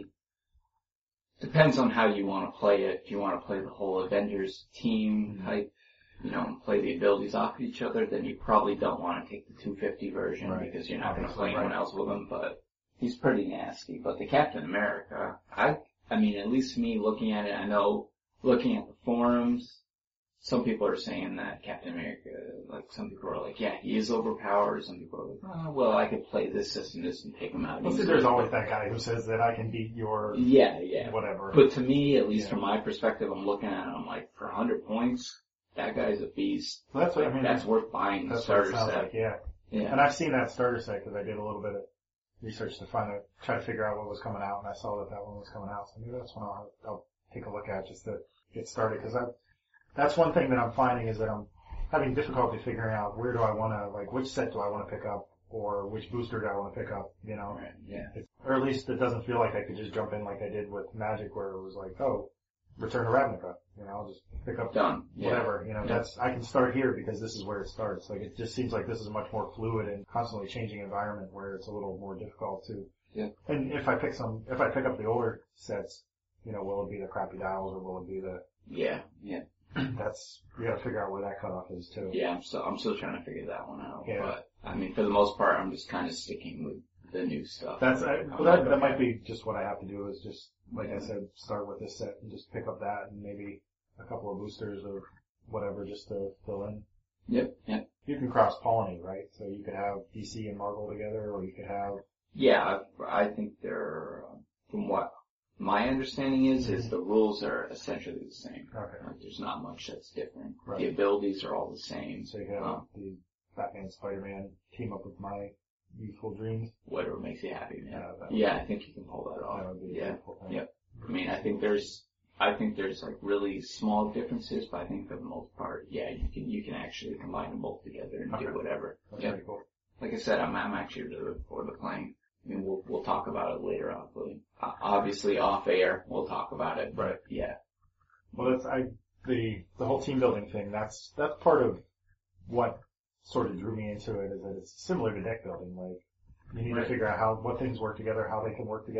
depends on how you want to play it. If you want to play the whole Avengers team Mm-hmm. type, you know, and play the abilities off of each other, then you probably don't want to take the two fifty version Right. because you're not going to Obviously, play anyone right. else with him, but he's pretty nasty. But the Captain America, I, I mean, at least me looking at it, I know looking at the forums, some people are saying that Captain America, like some people are like, yeah, he is overpowered. Some people are like, oh, well, I could play this, this, and this and take him out. Well, see, easily. there's always that guy who says that I can beat your Yeah, yeah. whatever. But to me, at least Yeah. from my perspective, I'm looking at it, I'm like, for one hundred points, that guy's a beast. So that's what Like, I mean. that's worth buying the That's what it starter sounds set. like, yeah. Yeah. And I've seen that starter set because I did a little bit of research to find out, try to figure out what was coming out, and I saw that that one was coming out. So maybe that's one I'll, I'll take a look at just to get started. Because I, that's one thing that I'm finding is that I'm having difficulty figuring out where do I want to, like, which set do I want to pick up, or which booster do I want to pick up, you know? Right, yeah. It's, or at least it doesn't feel like I could just jump in like I did with Magic, where it was like, oh, Return to Ravnica. You know, I'll just pick up Done. Yeah. whatever. You know, Yeah. that's, I can start here because this is where it starts. Like, it just seems like this is a much more fluid and constantly changing environment where it's a little more difficult to. Yeah. And if I pick some, if I pick up the older sets, you know, will it be the crappy dials or will it be the, Yeah, yeah. that's, you gotta figure out where that cutoff is too. Yeah, I'm still, I'm still trying to figure that one out. Yeah. But, I mean, for the most part, I'm just kind of sticking with the new stuff. That's, I, I'm well, like, that, that okay. might be just what I have to do is just, like I said, start with this set and just pick up that and maybe a couple of boosters or whatever just to fill in. Yep, yep. You can cross pollinate, right? So you could have D C and Marvel together, or you could have, Yeah, I, I think they're, uh, from what my understanding is, is Mhm. the rules are essentially the same. okay. Like, there's not much that's different. Right. The abilities are all the same. So you could have Um, the Batman, Spider-Man team up with my youthful dreams. whatever makes you happy, man. Yeah, that Yeah, I think you can pull that off. That would be a Yeah, beautiful thing. yep. I mean, I think there's, I think there's like really small differences, but I think for the most part, yeah, you can, you can actually combine them both together and Okay. do whatever. That's Yep. pretty cool. Like I said, I'm, I'm actually really looking forward to playing. I mean, we'll, we'll talk about it later on, but uh, obviously off air, we'll talk about it. Right. Yeah. Well, that's, I, the, the whole team building thing, that's, that's part of what sort of drew me into it is that it's similar to deck building. Like, you need Right. to figure out how, what things work together, how they can work together.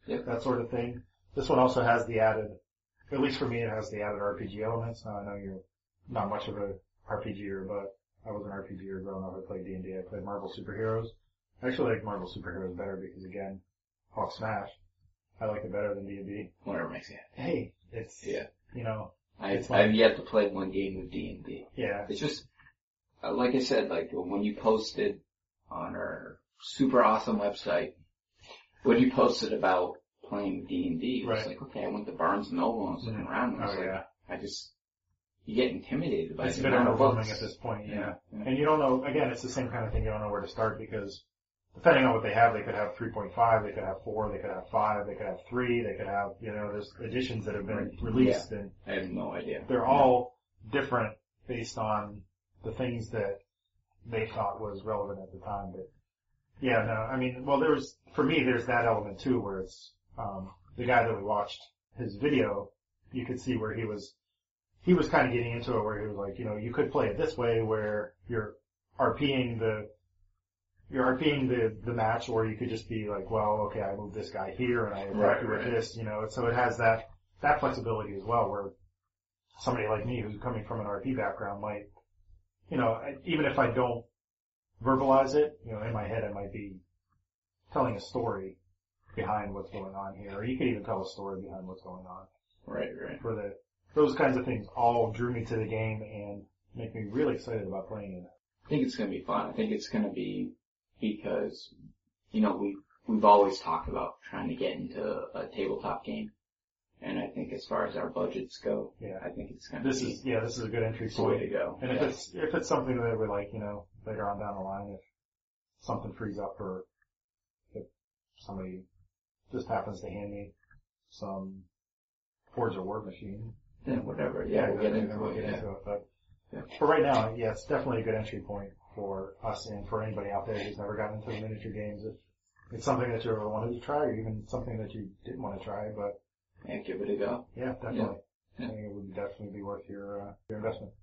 Yep. that sort of thing. This one also has the added, at least for me, it has the added R P G elements. Now I know you're not much of a RPGer, but I was an RPGer growing up. I played D and D. I played Marvel Superheroes. I actually like Marvel Superheroes better because, again, Hawk Smash. I like it better than D and D. Whatever makes you happy. Hey, it's, Yeah. you know. I've, like, I've yet to play one game of D and D. Yeah. It's just, uh, like I said, like when you posted on our super awesome website, when you posted about playing D and D, it was Right. like, okay, I went to Barnes and Noble and was looking around and I was Oh, like, yeah. I just, you get intimidated by It's a the bit amount of overwhelming books. at this point, yeah. Yeah, yeah. And you don't know, again, it's the same kind of thing, you don't know where to start because depending on what they have, they could have three point five, they could have four, they could have five, they could have three, they could have, you know, there's editions that have been released and I have no idea. they're all different based on the things that they thought was relevant at the time. But yeah, no, I mean, well, there's, for me, there's that element too where it's, um, the guy that we watched his video, you could see where he was, he was kind of getting into it where he was like, you know, you could play it this way where you're RPing the, you're RPing the, the match, or you could just be like, well, okay, I moved this guy here and I attack Right, you with right. this, you know, so it has that, that flexibility as well where somebody like me who's coming from an R P background might, you know, I- even if I don't verbalize it, you know, in my head I might be telling a story behind what's going on here, or you could even tell a story behind what's going on. Right, right. For the, those kinds of things all drew me to the game and make me really excited about playing it. I think it's gonna be fun. I think it's gonna be because, you know, we, we've always talked about trying to get into a tabletop game. And I think as far as our budgets go, Yeah. I think it's gonna This be is, yeah, this is a good entry the way point. to go. And if Yeah. it's, if it's something that we're like, you know, later on down the line, if something frees up or if somebody just happens to hand me some Forge of War machine, Then whatever, yeah, we'll get then into we'll it, get yeah. into it. But Yeah. for right now, yeah, it's definitely a good entry point for us and for anybody out there who's never gotten into the miniature games. If it's something that you ever wanted to try, or even something that you didn't want to try, but Yeah, give it a go. yeah, definitely. Yeah. I think it would definitely be worth your uh, your investment.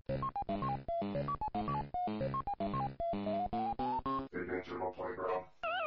The digital playground.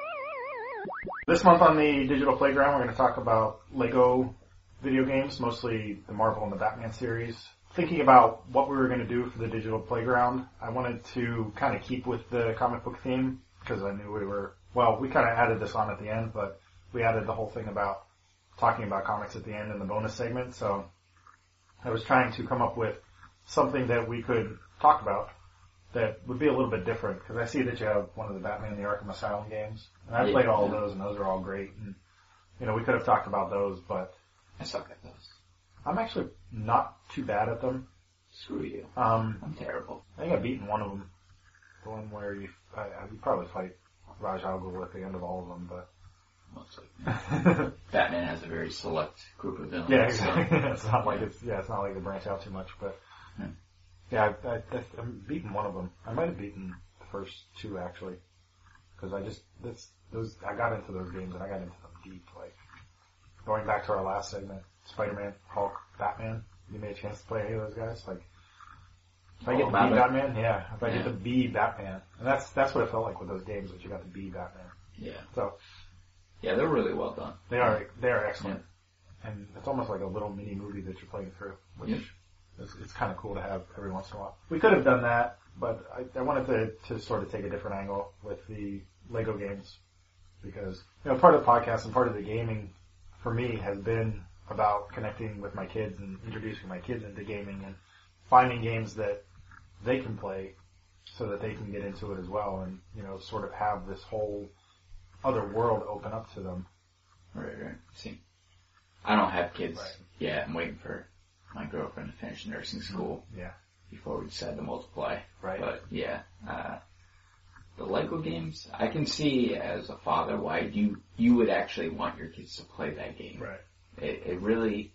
This month on the Digital Playground, we're going to talk about Lego video games, mostly the Marvel and the Batman series. Thinking about what we were going to do for the Digital Playground, I wanted to kind of keep with the comic book theme because I knew we were, well, we kind of added this on at the end, but we added the whole thing about talking about comics at the end in the bonus segment. So I was trying to come up with something that we could talk about that would be a little bit different because I see that you have one of the Batman the Arkham Asylum games, and I've Yeah. played all of those, and those are all great. And you know, we could have talked about those, but I suck at those. I'm actually not too bad at them. Screw you. Um, I'm terrible. I think I've beaten one of them, the one where you I, I you probably fight Raj Al Ghul at the end of all of them, but Mostly. Batman has a very select group of villains. yeah, so- exactly. it's not like it's yeah, it's not like they branch out too much, but Hmm. yeah, I, I, I've beaten one of them. I might have beaten the first two actually, because I just that's those I got into those games and I got into them deep. Like going back to our last segment, Spider-Man, Hulk, Batman. You made a chance to play any of those guys. Like if I get Oh, to be Batman. Batman, yeah, if I Yeah. get to be Batman, and that's that's what it felt like with those games that you got to be Batman. Yeah. So Yeah, they're really well done. they are they are excellent, and it's almost like a little mini movie that you're playing through, which Yeah. is it's kind of cool to have every once in a while. We could have done that, but I, I wanted to to sort of take a different angle with the Lego games because you know part of the podcast and part of the gaming for me has been about connecting with my kids and introducing my kids into gaming and finding games that they can play so that they can get into it as well and you know sort of have this whole other world open up to them. Right, right. See, I don't have kids Right. yet. I'm waiting for my girlfriend to finish nursing school Yeah. before we decide to multiply. Right. But yeah, uh, the Lego games, I can see as a father why you you would actually want your kids to play that game. Right. It, it really,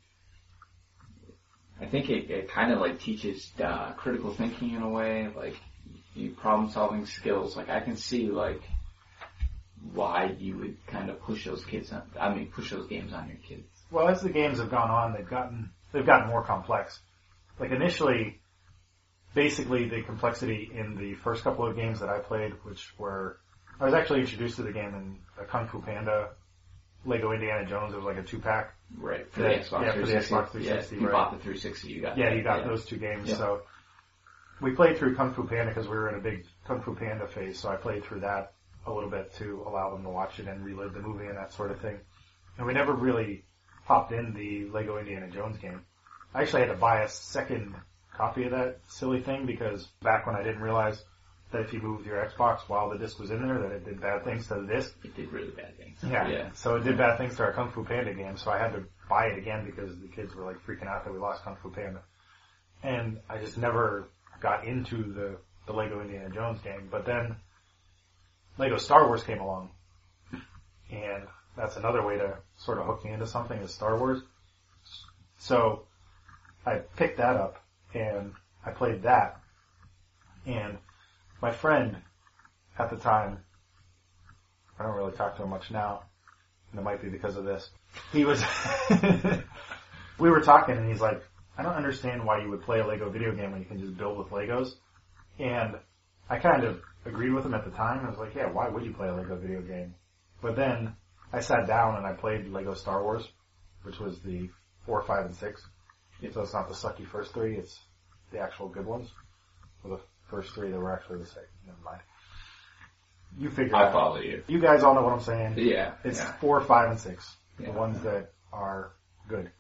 I think it, it kind of like teaches uh, critical thinking in a way, like you problem solving skills. Like I can see like why you would kind of push those kids on, I mean push those games on your kids. Well, as the games have gone on, they've gotten they've gotten more complex. Like initially, basically the complexity in the first couple of games that I played, which were I was actually introduced to the game in a Kung Fu Panda Lego Indiana Jones. It was like a two pack. Right, for Yeah, the Xbox yeah, for the three sixty. Xbox three sixty, Yeah, you right. bought the three sixty, you got Yeah, that, you got yeah. those two games. Yeah. So we played through Kung Fu Panda because we were in a big Kung Fu Panda phase. So I played through that a little bit to allow them to watch it and relive the movie and that sort of thing. And we never really popped in the Lego Indiana Jones game. I actually had to buy a second copy of that silly thing because back when I didn't realize that if you moved your Xbox while the disc was in there, that it did bad things to the disc. It did really bad things. Yeah. Yeah. So it did bad things to our Kung Fu Panda game, so I had to buy it again because the kids were like freaking out that we lost Kung Fu Panda. And I just never got into the, the Lego Indiana Jones game. But then Lego Star Wars came along. And that's another way to sort of hook me into something is Star Wars. So I picked that up and I played that. And my friend at the time, I don't really talk to him much now, and it might be because of this. He was, we were talking and he's like, I don't understand why you would play a Lego video game when you can just build with Legos. And I kind of agreed with him at the time. I was like, yeah, why would you play a Lego video game? But then I sat down and I played Lego Star Wars, which was the four, five, and six. So it's not the sucky first three, it's the actual good ones. Or the first three that were actually the same. Never mind. You figure it I out. follow you. You guys all know what I'm saying. Yeah. It's yeah. four, five, and six. Yeah. The ones that are good.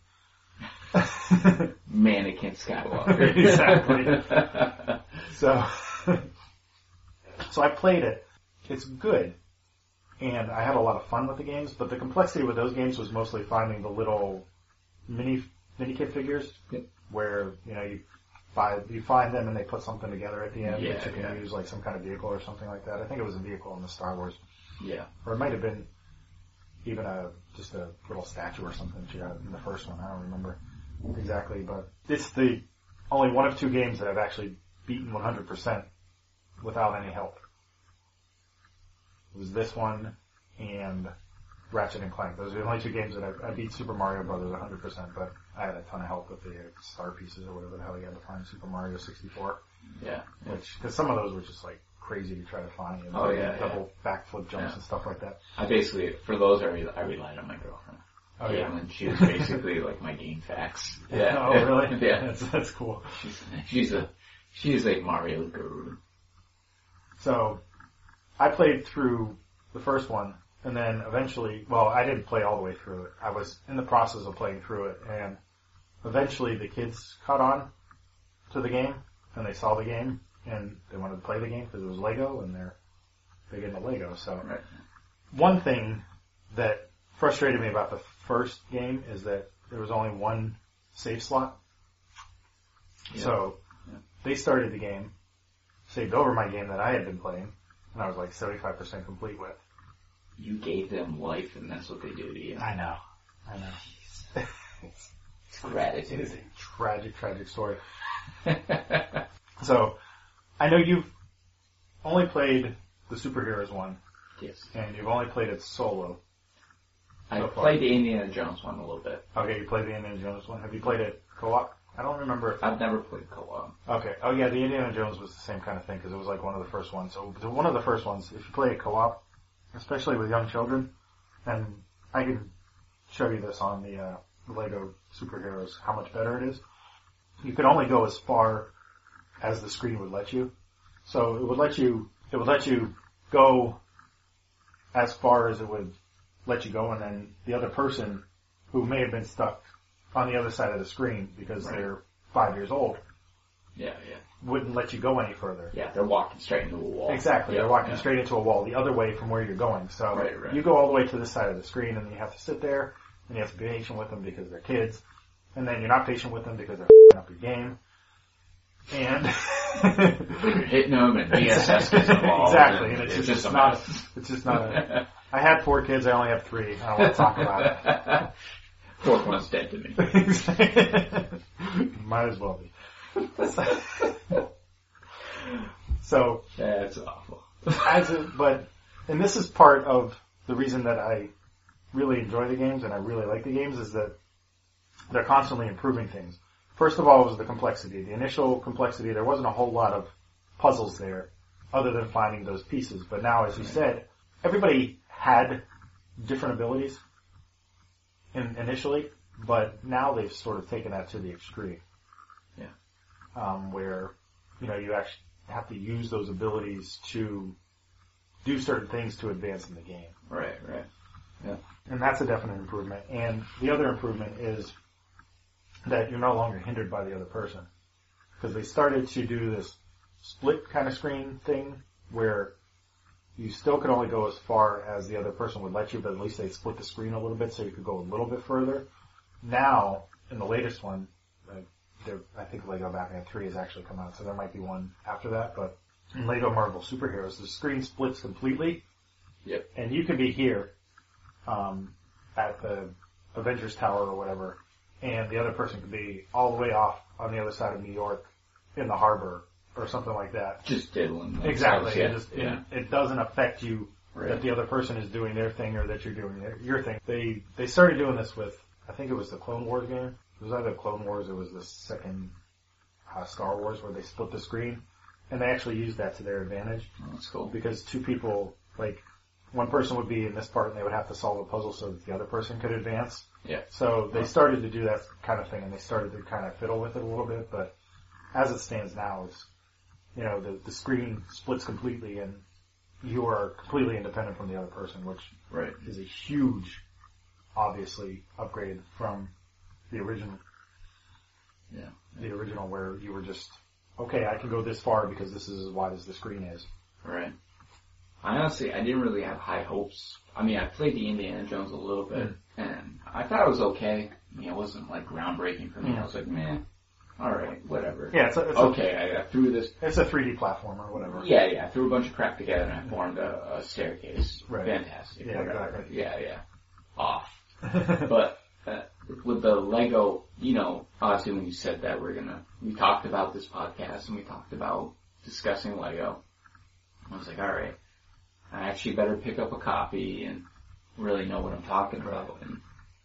Mannequin Skywalker. Exactly. So, so I played it. It's good. And I had a lot of fun with the games, but the complexity with those games was mostly finding the little mini, mini kit figures Yep. where, you know, you find, you find them and they put something together at the end Yeah, that you can yeah. use, like some kind of vehicle or something like that. I think it was a vehicle in the Star Wars. Yeah. Or it might have been even a, just a little statue or something that you got in the first one. I don't remember exactly, but it's the only one of two games that I've actually beaten one hundred percent without any help. It was this one and Ratchet and Clank. Those are the only two games that I, I beat Super Mario Brothers one hundred percent, but I had a ton of help with the star pieces or whatever the hell you had to find Super Mario sixty-four. Yeah. Which, cause some of those were just like crazy to try to find. And Oh, yeah, double backflip jumps Yeah. and stuff like that. I basically, for those, I, re- I relied on my girlfriend. Oh yeah. And she was basically like my game facts. Yeah. Oh really? Yeah. That's, that's cool. She's, she's a, she's a Mario guru. So, I played through the first one, and then eventually, well, I didn't play all the way through it. I was in the process of playing through it, and eventually the kids caught on to the game, and they saw the game, and they wanted to play the game because it was Lego, and they're big into Lego. So, Right. one thing that frustrated me about the first game is that there was only one save slot. Yeah. So, Yeah. they started the game, saved over my game that I had been playing, and I was like seventy-five percent complete with. You gave them life, and that's what they do to you. I know. I know. It's gratitude. It's a tragic, tragic story. So, I know you've only played the Superheroes one, Yes. and you've only played it solo. I So far. played the Indiana Jones one a little bit. Okay, you played the Indiana Jones one. Have you played it co-op? I don't remember. If, I've never played co-op. okay. Oh yeah, the Indiana Jones was the same kind of thing because it was like one of the first ones. So one of the first ones, if you play it co-op, especially with young children, and I can show you this on the uh, Lego Superheroes, how much better it is. You could only go as far as the screen would let you. So it would let you, it would let you go as far as it would let you go, and then the other person who may have been stuck on the other side of the screen because Right. they're five years old Yeah, yeah. wouldn't let you go any further. Yeah, they're walking straight into a wall. Exactly. Yeah, They're walking yeah. straight into a wall the other way from where you're going. So Right, right. you go all the way to this side of the screen and you have to sit there and you have to be patient with them because they're kids. And then you're not patient with them because they're f***ing up your game. And You're hitting them and D S S gets involved. exactly. And it's, it's just, just a not, mess. it's just not a, I had four kids. I only have three. I don't want to talk about Fourth one's dead to me. it. Might as well be. So, That's awful. as a, but, and this is part of the reason that I really enjoy the games and I really like the games is that they're constantly improving things. First of all was the complexity. The initial complexity, there wasn't a whole lot of puzzles there other than finding those pieces. But now, as you said, everybody had different abilities. in, initially, but now they've sort of taken that to the extreme. Yeah. Um, where, you know, you actually have to use those abilities to do certain things to advance in the game. Right, right. Yeah. And that's a definite improvement. And the other improvement is that you're no longer hindered by the other person. Because they started to do this split kind of screen thing where you still could only go as far as the other person would let you, but at least they split the screen a little bit so you could go a little bit further. Now, in the latest one, uh, I think Lego Batman three has actually come out, so there might be one after that, but in Lego Marvel Superheroes, the screen splits completely. Yep. And you could be here, um, at the Avengers Tower or whatever, and the other person could be all the way off on the other side of New York in the harbor or something like that. Just diddling. Exactly. Yeah. It, just, yeah. it, it doesn't affect you Right. that the other person is doing their thing or that you're doing your, your thing. They they started doing this with, I think it was the Clone Wars game. It was either Clone Wars or it was the second uh, Star Wars where they split the screen. And they actually used that to their advantage. Oh, that's cool. Because two people, like, one person would be in this part and they would have to solve a puzzle so that the other person could advance. Yeah. So they started to do that kind of thing and they started to kind of fiddle with it a little bit, but as it stands now, it's, you know, the, the screen splits completely and you are completely independent from the other person, which right. is a huge, obviously, upgrade from the original. Yeah. The original where you were just, okay, I can go this far because this is as wide as the screen is. Right. I honestly, I didn't really have high hopes. I mean, I played the Indiana Jones a little bit, mm. and I thought it was okay. I mean, it wasn't like groundbreaking for me. Mm. I was like, man, alright, whatever. Yeah, it's a, it's okay, a, I, I threw this. It's a three D platformer or whatever. Yeah, yeah, I threw a bunch of crap together and I formed a, a staircase. Right. Fantastic. Yeah, whatever. exactly. Yeah, yeah. Off. But, uh, with the Lego, you know, obviously when you said that, we're gonna, we talked about this podcast and we talked about discussing Lego. I was like, alright, I actually better pick up a copy and really know what I'm talking about. And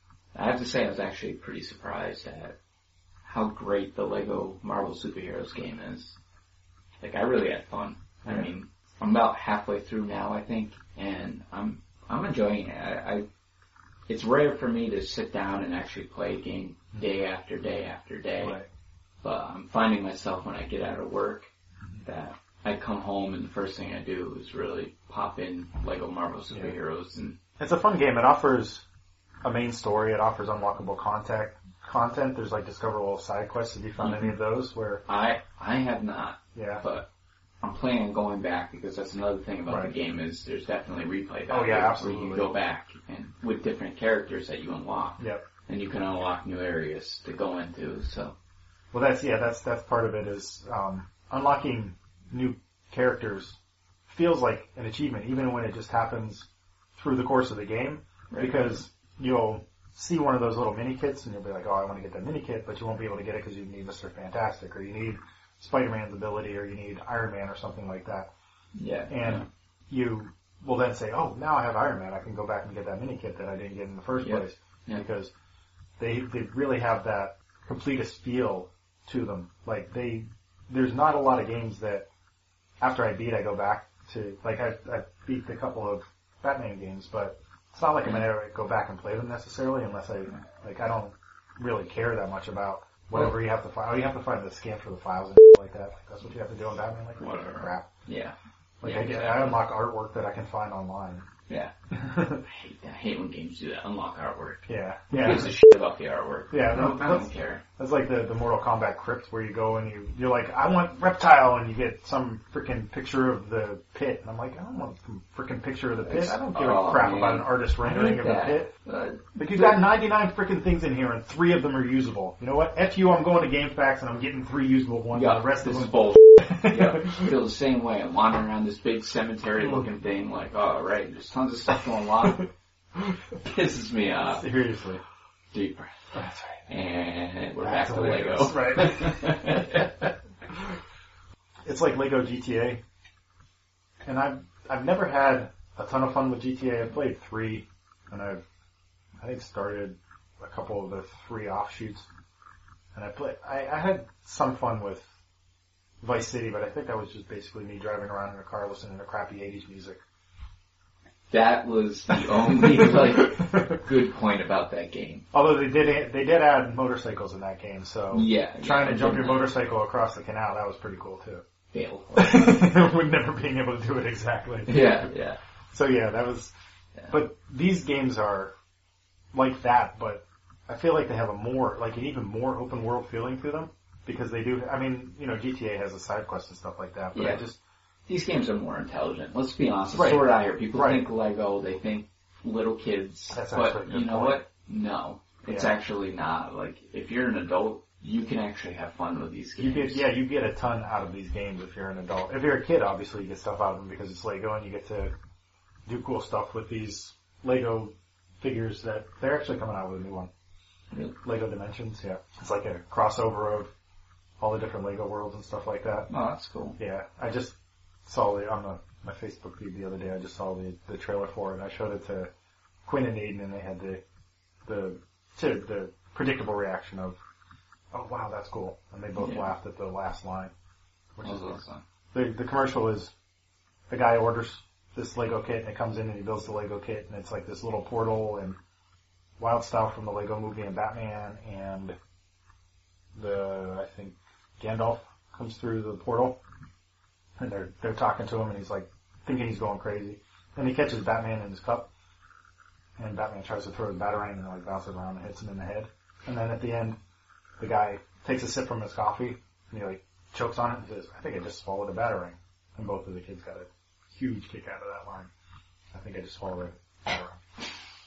I have to say I was actually pretty surprised at how great the Lego Marvel Superheroes game is. Like, I really had fun. Yeah. I mean, I'm about halfway through now, I think, and I'm, I'm enjoying it. I, I, it's rare for me to sit down and actually play a game day after day after day. Right. But I'm finding myself when I get out of work that I come home and the first thing I do is really pop in Lego Marvel Superheroes. Yeah. And it's a fun game. It offers a main story. It offers unlockable content. Content. There's like discoverable side quests. Have you found mm-hmm. any of those? Where I I have not. Yeah. But I'm planning on going back because that's another thing about right. the game is there's definitely replay value. Oh yeah, absolutely. Where you can go back and with different characters that you unlock. Yep. And you can unlock new areas to go into. So. Well, that's yeah. That's that's part of it is um, unlocking new characters feels like an achievement, even when it just happens through the course of the game, right. because you'll see one of those little mini kits and you'll be like, oh, I want to get that mini kit, but you won't be able to get it because you need Mister Fantastic or you need Spider-Man's ability or you need Iron Man or something like that. Yeah. And yeah. you will then say, oh, now I have Iron Man. I can go back and get that mini kit that I didn't get in the first yep. place yeah. because they they really have that completist feel to them. Like they, there's not a lot of games that after I beat, I go back to, like I, I beat a couple of Batman games, but it's not like I'm going to go back and play them necessarily unless I, like I don't really care that much about whatever you have to find. Oh, you have to find the scan for the files and like that. Like, that's what you have to do on Batman, like whatever. Crap. Yeah. Like yeah, I, get, exactly. I unlock artwork that I can find online. Yeah. I hate that. I hate when games do that. Unlock artwork. Yeah. Who Yeah. gives a shit about the artwork? Yeah. I don't, I don't care. That's like the, the Mortal Kombat crypt where you go and you, you're like, I want Reptile, and you get some freaking picture of the pit. And I'm like, I don't want some freaking picture of the pit. I don't give oh, a crap man. about an artist rendering of the pit. Uh, but you've got ninety-nine freaking things in here and three of them are usable. You know what? F you, I'm going to GameFAQs and I'm getting three usable ones yeah, and the rest this of them is bullshit. Yeah, I feel the same way. I'm wandering around this big cemetery looking thing like, oh, right, there's tons of stuff going on. Pisses me off. Seriously. Deep breath. That's right. And we're back, back, back to to Legos. Lego. Right. It's like Lego G T A. And I've, I've never had a ton of fun with G T A. I've played three, and I've, I think started a couple of the three offshoots. And I played, I, I had some fun with Vice City, but I think that was just basically me driving around in a car listening to crappy eighties music. That was the only, like, good point about that game. Although they did they did add motorcycles in that game, so Yeah. trying yeah, to jump your that. motorcycle across the canal, that was pretty cool too. Fail. With never being able to do it exactly. Yeah, yeah. So yeah, that was, Yeah. but these games are like that, but I feel like they have a more, like an even more open world feeling to them, because they do, I mean, you know, G T A has a side quest and stuff like that, but Yeah. I just, These games are more intelligent. Let's be honest. It's Right. sort of out here. People Right. think Lego, they think little kids. That's but actually a good you know point. what? No. It's Yeah. actually not. Like, if you're an adult, you can actually have fun with these you games. get, yeah, you get a ton out of these games if you're an adult. If you're a kid, obviously you get stuff out of them because it's Lego and you get to do cool stuff with these Lego figures that, they're actually coming out with a new one. Really? Lego Dimensions, yeah. It's like a crossover of all the different Lego worlds and stuff like that. Oh, that's cool. Yeah, I just saw it on the, my Facebook feed the other day. I just saw the, the trailer for it. And I showed it to Quinn and Aiden, and they had the the to the predictable reaction of, "Oh wow, that's cool," and they both Yeah. laughed at the last line, which That is was awesome. the the commercial is the guy orders this Lego kit, and it comes in and he builds the Lego kit, and it's like this little portal and wild style from the Lego Movie and Batman, and the I think Gandalf comes through the portal. And they're, they're talking to him and he's like, thinking he's going crazy. And he catches Batman in his cup. And Batman tries to throw his batarang and it like bounces around and hits him in the head. And then at the end, the guy takes a sip from his coffee and he like chokes on it and says, I think I just swallowed a batarang. And both of the kids got a huge kick out of that line. I think I just swallowed a batarang.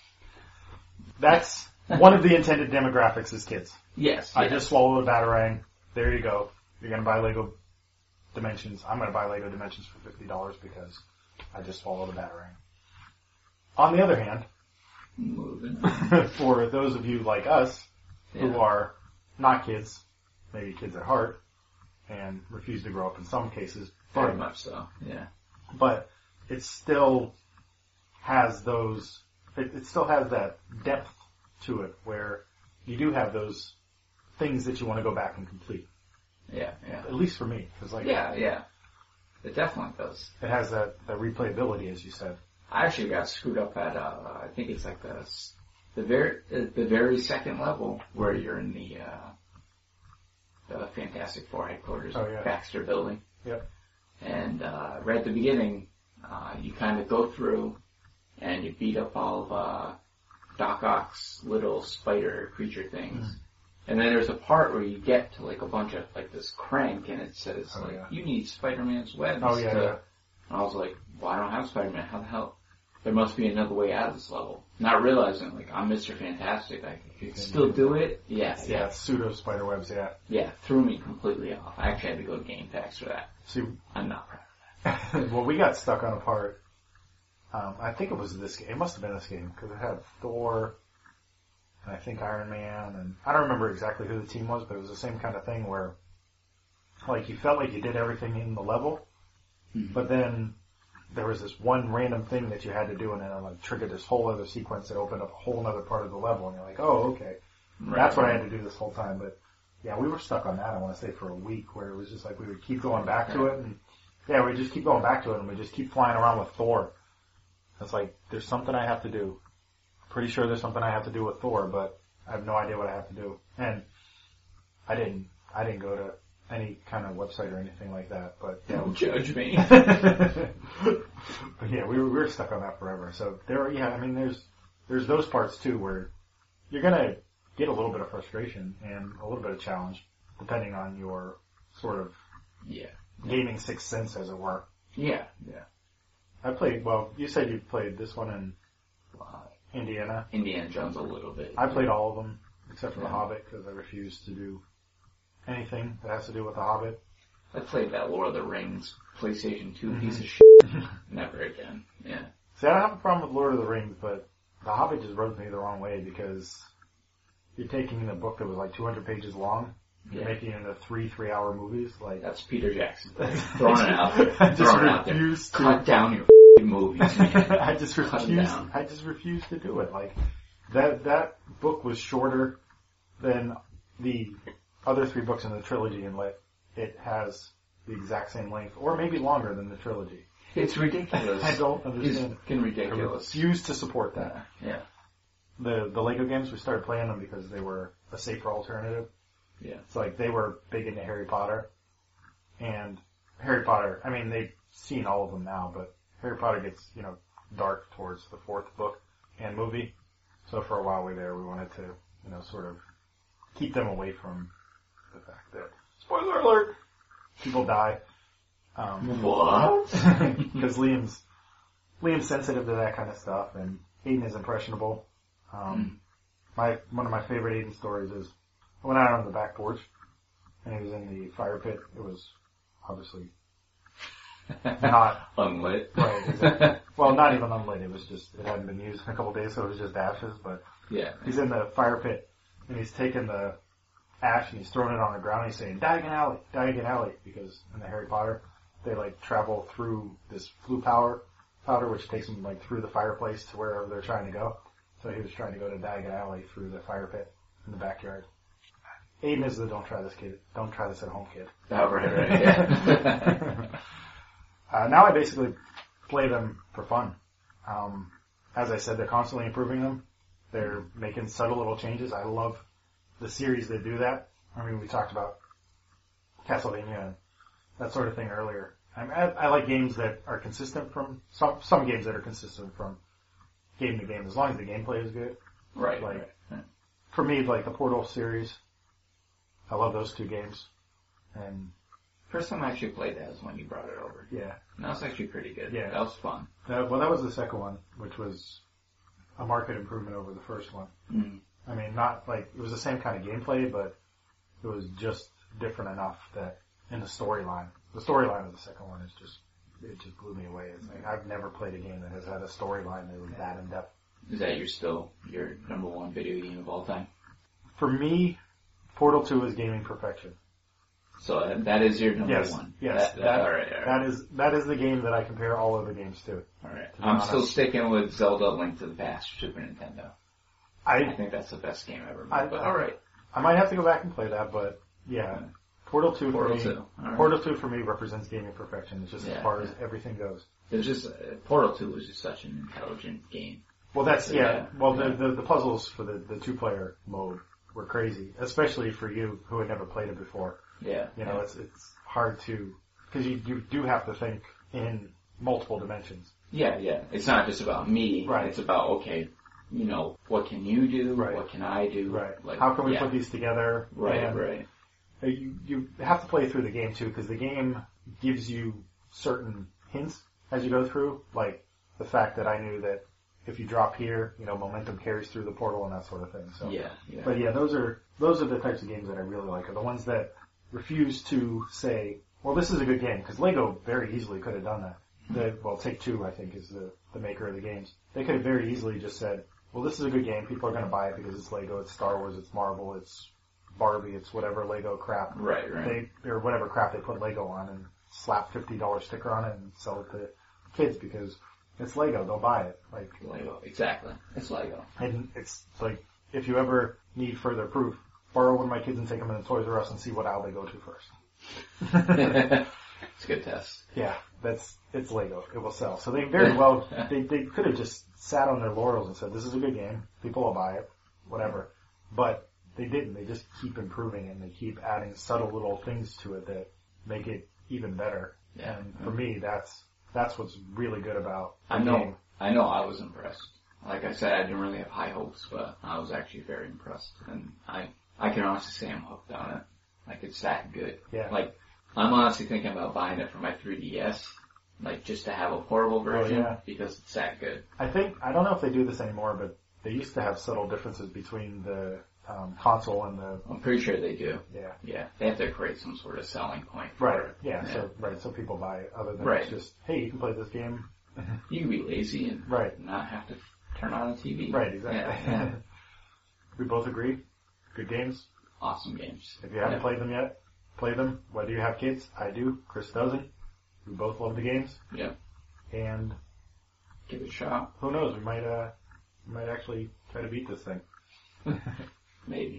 That's one of the intended demographics is kids. Yes. I yes. just swallowed a batarang. There you go. You're gonna buy Lego Dimensions. I'm going to buy Lego Dimensions for fifty dollars because I just swallowed a batarang. On the other hand, Moving on. for those of you like us who Yeah. are not kids, maybe kids at heart, and refuse to grow up in some cases, Very but, much so. Yeah. but it still has those, it, it still has that depth to it where you do have those things that you want to go back and complete. Yeah, yeah. At least for me, because like Yeah, yeah. It definitely does. it has that, that replayability, as you said. I actually got screwed up at, uh, I think it's like the, the very, the very second level where you're in the, uh, the Fantastic Four headquarters, Oh, yeah. Baxter building. Yep. And, uh, right at the beginning, uh, you kind of go through and you beat up all of, uh, Doc Ock's little spider creature things. Mm. And then there's a part where you get to like a bunch of, like this crank and it says Oh, like, yeah. you need Spider-Man's webs Oh, yeah, to, yeah. and I was like, well, I don't have Spider-Man. How the hell? There must be another way out of this level. Not realizing, like, I'm Mister Fantastic. I could still do it. Yeah, Yeah, yeah. pseudo spiderwebs, yeah. Yeah, threw me completely off. I actually had to go to Game Packs for that. See, I'm not proud of that. well, we got stuck on a part, um, I think it was this game, it must have been this game, because it had Thor, and I think Iron Man, and I don't remember exactly who the team was, but it was the same kind of thing where, like, you felt like you did everything in the level, Mhm. but then there was this one random thing that you had to do, and then it like triggered this whole other sequence that opened up a whole other part of the level, and you're like, oh, okay. Right. That's what I had to do this whole time, but yeah, we were stuck on that, I want to say, for a week, where it was just like we would keep going back to it, and yeah, we just keep going back to it, and we just keep flying around with Thor. It's like, there's something I have to do. Pretty sure there's something I have to do with Thor, but I have no idea what I have to do. And I didn't, I didn't go to any kind of website or anything like that, but yeah. Don't judge me. But yeah, we were, we were stuck on that forever. So there, yeah, I mean, there's, there's those parts too where you're gonna get a little bit of frustration and a little bit of challenge, depending on your sort of Yeah. gaming sixth sense, as it were. Yeah, yeah. I played, well, you said you played this one in Uh, Indiana. Indiana Jones a little bit. I played all of them, except for The Yeah. Hobbit, because I refuse to do anything that has to do with The Hobbit. I played that Lord of the Rings PlayStation two Mhm. piece of shit. Never again. Yeah. See, I don't have a problem with Lord of the Rings, but The Hobbit just rubs me the wrong way, because you're taking a book that was like two hundred pages long, you're Yeah. making it into three three-hour movies. Like, That's Peter Jackson. Throwing it out there. I just Throwing it out there. refuse to. Cut down your f***ing movies, man. I just Cut 'em refuse. down. I just refuse to do it. Like that. That book was shorter than the other three books in the trilogy, and like it has the exact same length, or maybe longer than the trilogy. It's ridiculous. I don't It's understand it. fucking I ridiculous. refuse to support that. Yeah. The the Lego games, we started playing them because they were a safer alternative. Yeah. It's like they were big into Harry Potter. And Harry Potter, I mean, they've seen all of them now, but Harry Potter gets, you know, dark towards the fourth book and movie. So for a while we were there, we wanted to, you know, sort of keep them away from the fact that, spoiler alert, people die. Um, What? Because Liam's, Liam's sensitive to that kind of stuff, and Aiden is impressionable. Um, my, one of my favorite Aiden stories is, I went out on the back porch, and he was in the fire pit. It was obviously not unlit. Right, exactly. Well, not even unlit. It was just, it hadn't been used in a couple of days, so it was just ashes, but yeah. He's in the fire pit, and he's taking the ash and he's throwing it on the ground, and he's saying, Diagon Alley, Diagon Alley, because in the Harry Potter, they like travel through this blue powder, powder, which takes them like through the fireplace to wherever they're trying to go. So he was trying to go to Diagon Alley through the fire pit in the backyard. Aiden is the don't try this kid, don't try this at home kid. Oh, right, right, yeah. uh, now I basically play them for fun. Um, as I said, they're constantly improving them. They're making subtle little changes. I love the series that do that. I mean, we talked about Castlevania and that sort of thing earlier. I, mean, I, I like games that are consistent from, some, some games that are consistent from game to game, as long as the gameplay is good. Right, like, right, right. For me, like the Portal series, I love those two games. And first time I actually played that was when you brought it over. yeah. And that was actually pretty good. Yeah. That was fun. Uh, well, that was the second one, which was a market improvement over the first one. Mm. I mean, not like, it was the same kind of gameplay, but it was just different enough that in the storyline, the storyline of the second one is just, it just blew me away. It's like, I've never played a game that has had a storyline that was that in depth. Is that your still your number one video game of all time? For me, Portal two is gaming perfection. So uh, that is your number yes, one. Yes, That, that, that, all right, all right. that is that is the game that I compare all other games to. All right. to be I'm honest. still sticking with Zelda: Link to the Past for Super Nintendo. I I think that's the best game ever made. I- but all right. I might have to go back and play that, but yeah, Portal two Portal for me. two. All right. Portal two for me represents gaming perfection. It's just Yeah, as far yeah. as everything goes. It was just uh, Portal two was just such an intelligent game. Well, that's yeah. Yeah, Well, yeah. The, the the puzzles for the the two player mode were crazy, especially for you who had never played it before. Yeah. You know, yeah. it's it's hard to because you you do have to think in multiple dimensions. Yeah, yeah. It's not just about me. Right. It's about, okay, you know, what can you do? Right. What can I do? Right. Like, How can we yeah. put these together? Right, And right. You you have to play through the game too because the game gives you certain hints as you go through, like the fact that I knew that if you drop here, you know, momentum carries through the portal and that sort of thing. So, Yeah, yeah. but yeah, those are those are the types of games that I really like. Are the ones that refuse to say, well, this is a good game, because Lego very easily could have done that. The, well, Take-Two, I think, is the, the maker of the games. They could have very easily just said, well, this is a good game, people are going to buy it because it's Lego, it's Star Wars, it's Marvel, it's Barbie, it's whatever Lego crap. Right, right. They, or whatever crap they put Lego on and slap fifty dollars sticker on it and sell it to kids because it's Lego, they'll buy it. Like, Lego, exactly. It's Lego. and it's like, if you ever need further proof, borrow one of my kids and take them in the Toys R Us and see what aisle they go to first. It's a good test. Yeah, that's, it's Lego. It will sell. So they very well, they, they could have just sat on their laurels and said, this is a good game. People will buy it. Whatever. But they didn't. They just keep improving and they keep adding subtle little things to it that make it even better. Yeah. And for me, that's, that's what's really good about the I know, game. I know I was impressed. Like I said, I didn't really have high hopes, but I was actually very impressed. And I, I can honestly say I'm hooked on it. Like, it's that good. Yeah. Like, I'm honestly thinking about buying it for my three D S, like, just to have a portable version, yeah. because it's that good. I think, I don't know if they do this anymore, but they used to have subtle differences between the um, console and the, I'm pretty sure they do. yeah. Yeah. They have to create some sort of selling point for Right, it. yeah, so, right, so people buy it other than Right. it's just, hey, you can play this game. You can be lazy and Right. not have to turn on a T V. Right, exactly. Yeah, yeah. We both agree. Good games. Awesome games. If you haven't Yeah. played them yet, play them. Whether you have kids, I do. Chris doesn't. We both love the games. Yeah. And Give it a shot. who knows, we might, uh, we might actually try to beat this thing. Maybe.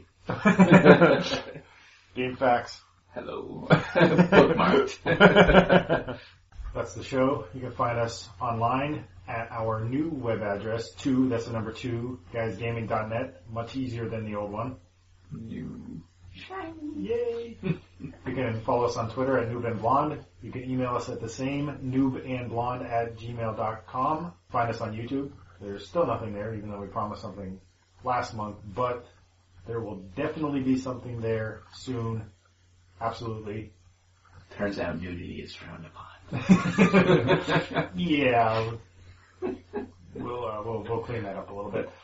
Game facts. Hello. Bookmarked. That's the show. You can find us online at our new web address, two, that's the number two, guys gaming dot net. Much easier than the old one. New. Shiny. Yay! You can follow us on Twitter at noobandblonde. You can email us at the same, noobandblonde at gmail dot com. Find us on YouTube. There's still nothing there, even though we promised something last month, but there will definitely be something there soon. Absolutely. Turns out nudity is frowned upon. Yeah. We'll, uh, we'll, we'll clean that up a little bit.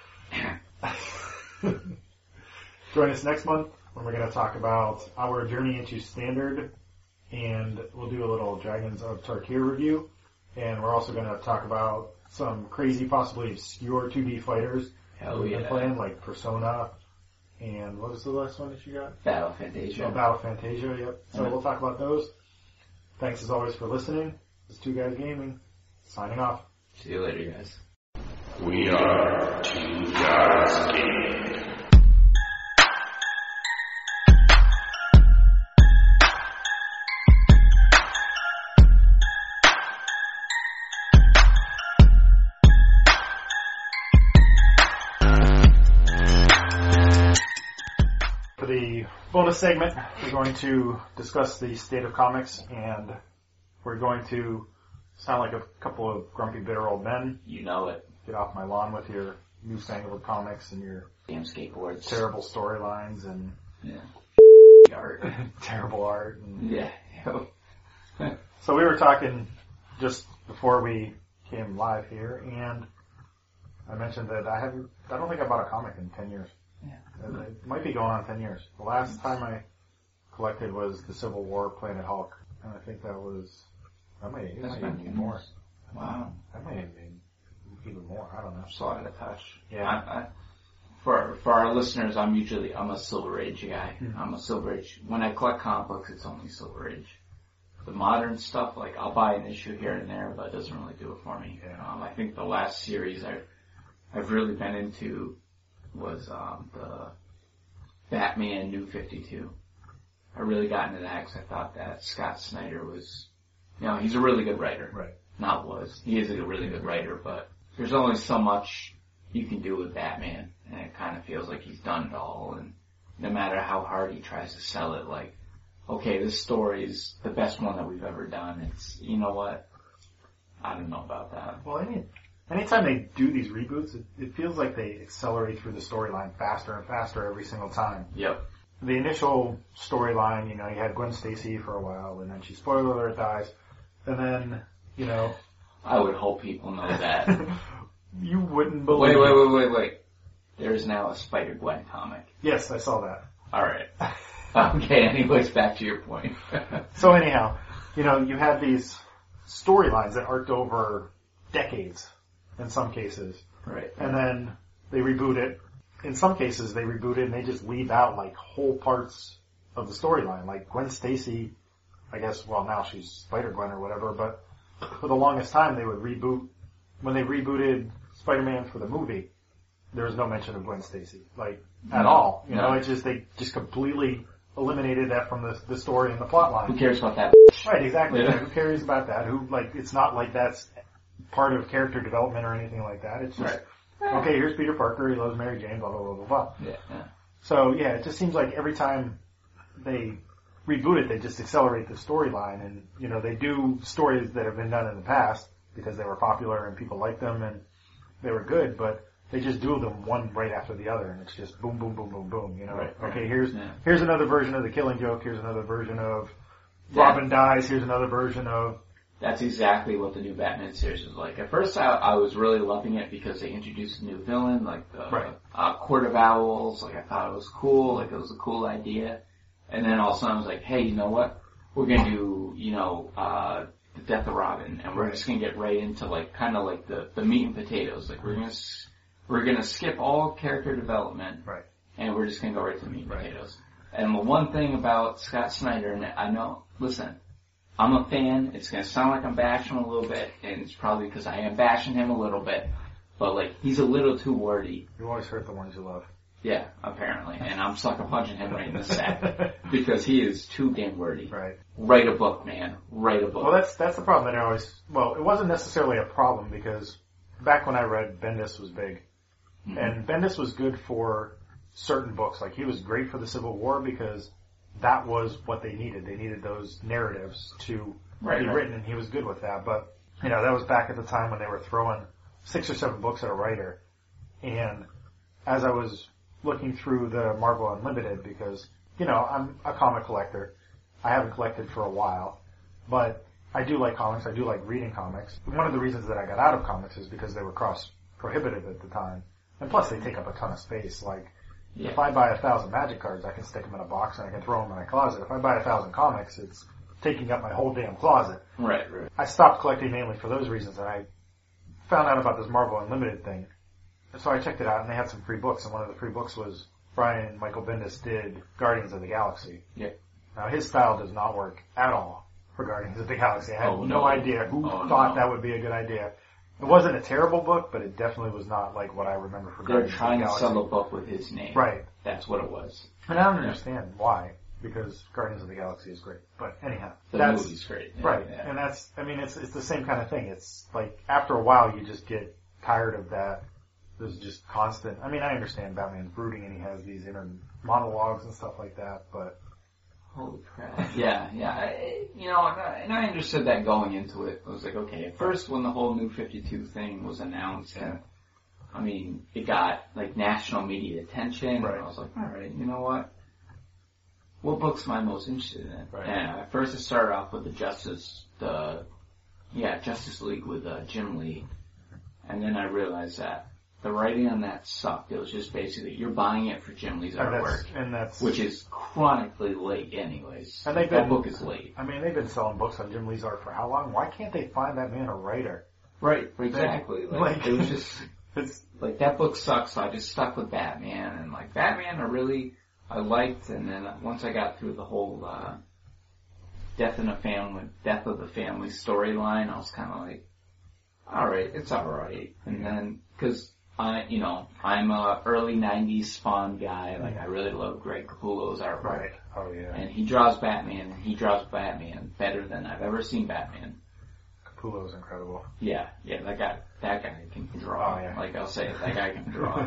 Join us next month when we're going to talk about our journey into Standard, and we'll do a little Dragons of Tarkir review, and we're also going to talk about some crazy, possibly obscure two D fighters Hell we've yeah. been playing, like Persona, and what was the last one that you got? Battle Fantasia. Oh, Battle Fantasia, yep. So we'll talk about those. Thanks as always for listening. This is Two Guys Gaming, signing off. See you later, guys. We are Two Guys Gaming. For the bonus segment, we're going to discuss the state of comics, and we're going to sound like a couple of grumpy, bitter old men. You know it. Get off my lawn with your newfangled comics and your Damn skateboards. terrible storylines and Yeah. Art. terrible art. And Yeah. so we were talking just before we came live here, and I mentioned that I haven't, I don't think I bought a comic in ten years. Yeah. It might be going on ten years. The last time I collected was the Civil War Planet Hulk, and I think that was, that may, it That's might been even be ten more. years. Wow. That may have been even more, I don't know. So out of touch. Yeah. I, I, for for our listeners, I'm usually I'm a Silver Age guy. Mm-hmm. I'm a Silver Age. When I collect comic books, it's only Silver Age. The modern stuff, like I'll buy an issue here and there, but it doesn't really do it for me. Yeah. Um, I think the last series I I've really been into was um, the Batman New fifty-two. I really got into that because I thought that Scott Snyder was, you know, he's a really good writer. Right. Not was. He is a really good writer, but there's only so much you can do with Batman, and it kind of feels like he's done it all, and no matter how hard he tries to sell it, like, okay, this story's the best one that we've ever done, it's, you know what, I don't know about that. Well, any, anytime they do these reboots, it, it feels like they accelerate through the storyline faster and faster every single time. Yep. The initial storyline, you know, you had Gwen Stacy for a while, and then she, spoiler alert, dies, and then, you know... I would hope people know that. You wouldn't believe... Wait, wait, wait, wait, wait. There's now a Spider-Gwen comic. Yes, I saw that. Alright. Okay, anyways, back to your point. So anyhow, you know, you had these storylines that arced over decades, in some cases. Right. And then they reboot it. In some cases, they reboot it and they just leave out, like, whole parts of the storyline. Like, Gwen Stacy, I guess, well, now she's Spider-Gwen or whatever, but for the longest time, they would reboot. When they rebooted Spider-Man for the movie, there was no mention of Gwen Stacy, like, at No, all. You no. know, it just, they just completely eliminated that from the, the story and the plot line. Who cares about that? Right, exactly. Yeah. Yeah, who cares about that? Who, like, it's not like that's part of character development or anything like that. It's just, Right. okay, here's Peter Parker, he loves Mary Jane, blah, blah, blah, blah, blah. Yeah, yeah. So, yeah, it just seems like every time they reboot it, they just accelerate the storyline, and, you know, they do stories that have been done in the past because they were popular and people liked them and they were good, but they just do them one right after the other, and it's just boom, boom, boom, boom, boom, you know. Right, okay, right. here's Yeah. here's another version of the Killing Joke, here's another version of Yeah. Robin dies, here's another version of... That's exactly what the new Batman series was like. At first, I, I was really loving it because they introduced a new villain, like the Right. uh, Court of Owls. Like, I thought it was cool. Like, it was a cool idea. And then all of a sudden, I was like, hey, you know what? We're gonna do, you know, uh, the Death of Robin, and we're Right. just gonna get right into, like, kind of like the, the meat and potatoes. Like, we're gonna s- we're gonna skip all character development, Right. and we're just gonna go right to the meat and Right. potatoes. And the one thing about Scott Snyder, and I know, listen, I'm a fan. It's gonna sound like I'm bashing him a little bit, and it's probably because I am bashing him a little bit. But like, he's a little too wordy. You always hurt the ones you love. Yeah, apparently. And I'm sucker punching him right in the sack. Because he is too damn wordy. Right. Write a book, man. Write a book. Well, that's that's the problem that I always... Well, it wasn't necessarily a problem because back when I read, Bendis was big. Mm-hmm. And Bendis was good for certain books. Like, he was great for the Civil War because that was what they needed. They needed those narratives to right, be right. written, and he was good with that. But, you know, that was back at the time when they were throwing six or seven books at a writer. And as I was looking through the Marvel Unlimited, because, you know, I'm a comic collector. I haven't collected for a while, but I do like comics. I do like reading comics. One of the reasons that I got out of comics is because they were cross-prohibitive at the time. And plus, they take up a ton of space. Like, yeah. if I buy a thousand Magic cards, I can stick them in a box and I can throw them in my closet. If I buy a thousand comics, it's taking up my whole damn closet. Right, right. I stopped collecting mainly for those reasons, and I found out about this Marvel Unlimited thing. And so I checked it out, and they had some free books, and one of the free books was Brian Michael Bendis did Guardians of the Galaxy. Yeah. Now, his style does not work at all for Guardians of the Galaxy. I had oh, no, no idea who oh, thought no. that would be a good idea. It wasn't a terrible book, but it definitely was not like what I remember for They're Guardians of the Galaxy. They're trying to sell a book with his name. Right. That's what it was. And I don't understand why, because Guardians of the Galaxy is great. But anyhow. The that's, movie's great. Yeah, right. Yeah. And that's, I mean, it's it's the same kind of thing. It's like, after a while, you just get tired of that. There's just constant, I mean, I understand Batman's brooding and he has these inner monologues and stuff like that, but... Holy crap. Yeah, yeah. I, you know, and I, and I understood that going into it. I was like, okay, at first when the whole New fifty-two thing was announced, yeah. and, I mean, it got, like, national media attention, right. and I was like, alright, you know what? What book's am I most interested in? Right. And at first it started off with the Justice, the, yeah, Justice League with uh, Jim Lee, and then I realized that the writing on that sucked. It was just basically, you're buying it for Jim Lee's and artwork. That's, and that's... Which is chronically late anyways. And they've that been, book is late. I mean, they've been selling books on Jim Lee's art for how long? Why can't they find that man a writer? Right, exactly. Like, like it was just, it's, like, that book sucks, so I just stuck with Batman. And, like, Batman I really, I liked, and then once I got through the whole, uh, death in a family, death of the family storyline, I was kind of like, alright, it's alright. And then, cause, I, you know, I'm a early nineties Spawn guy. Like, I really love Greg Capullo's artwork. right. Oh, yeah. And he draws Batman, and he draws Batman better than I've ever seen Batman. Capullo's incredible. Yeah, yeah, that guy, that guy can draw. Oh, yeah. Like, I'll say it, that guy can draw.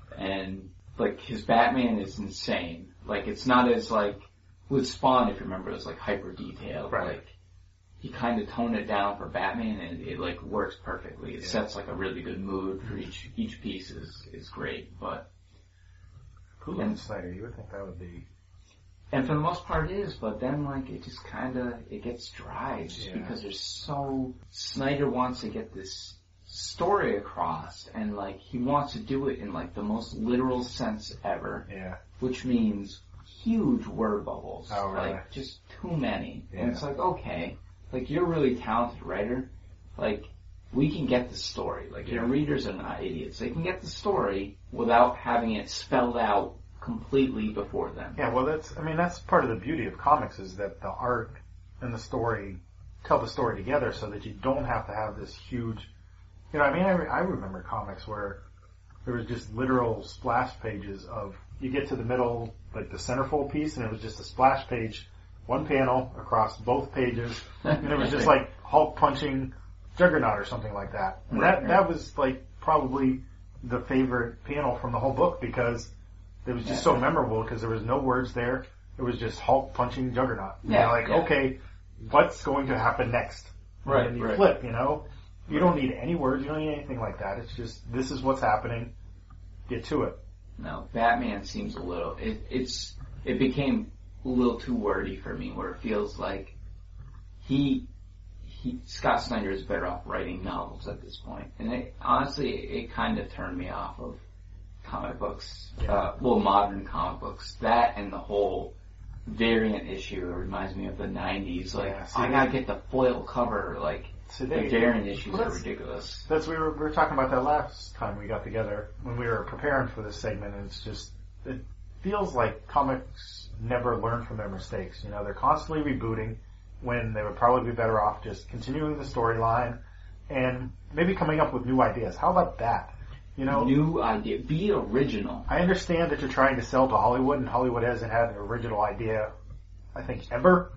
And, like, his Batman is insane. Like, it's not as, like, with Spawn, if you remember, it was, like, hyper detailed. Right. Like, he kind of toned it down for Batman, and it, like, works perfectly. It yeah. sets, like, a really good mood for each, each piece is, is great, but... Capullo and Snyder, you would think that would be... And for the most part it is, but then, like, it just kind of, it gets dry, just yeah. because there's so... Snyder wants to get this story across, and, like, he wants to do it in, like, the most literal sense ever. Yeah. Which means huge word bubbles. Oh, really? Like, just too many. Yeah. And it's like, okay... Like, you're a really talented writer. Like, we can get the story. Like, your readers are not idiots. They can get the story without having it spelled out completely before them. Yeah, well, that's, I mean, that's part of the beauty of comics is that the art and the story tell the story together so that you don't have to have this huge, you know, I mean, I, re- I remember comics where there was just literal splash pages of, you get to the middle, like the centerfold piece, and it was just a splash page, one panel across both pages, and it was just like Hulk punching Juggernaut or something like that. And that that was like probably the favorite panel from the whole book because it was just so memorable because there was no words there. It was just Hulk punching Juggernaut. Yeah, You're like, yeah. okay, what's going to happen next? Right, and then you right. flip, you know? You don't need any words, you don't need anything like that. It's just, this is what's happening. Get to it. No, Batman seems a little, it, it's, it became a little too wordy for me where it feels like he, he, Scott Snyder is better off writing novels at this point. And it, honestly, it, it kind of turned me off of comic books, Yeah. uh, well, modern comic books. That and the whole variant issue reminds me of the nineties. Like, Yeah, see, I gotta get the foil cover, like, So the they- variant issues well, are that's- ridiculous. That's we were we were talking about that last time we got together when we were preparing for this segment, and it's just it feels like comics never learn from their mistakes. You know, they're constantly rebooting when they would probably be better off just continuing the storyline and maybe coming up with new ideas. How about that? You know, new idea. Be original. I understand that you're trying to sell to Hollywood, and Hollywood hasn't had an original idea, I think, ever.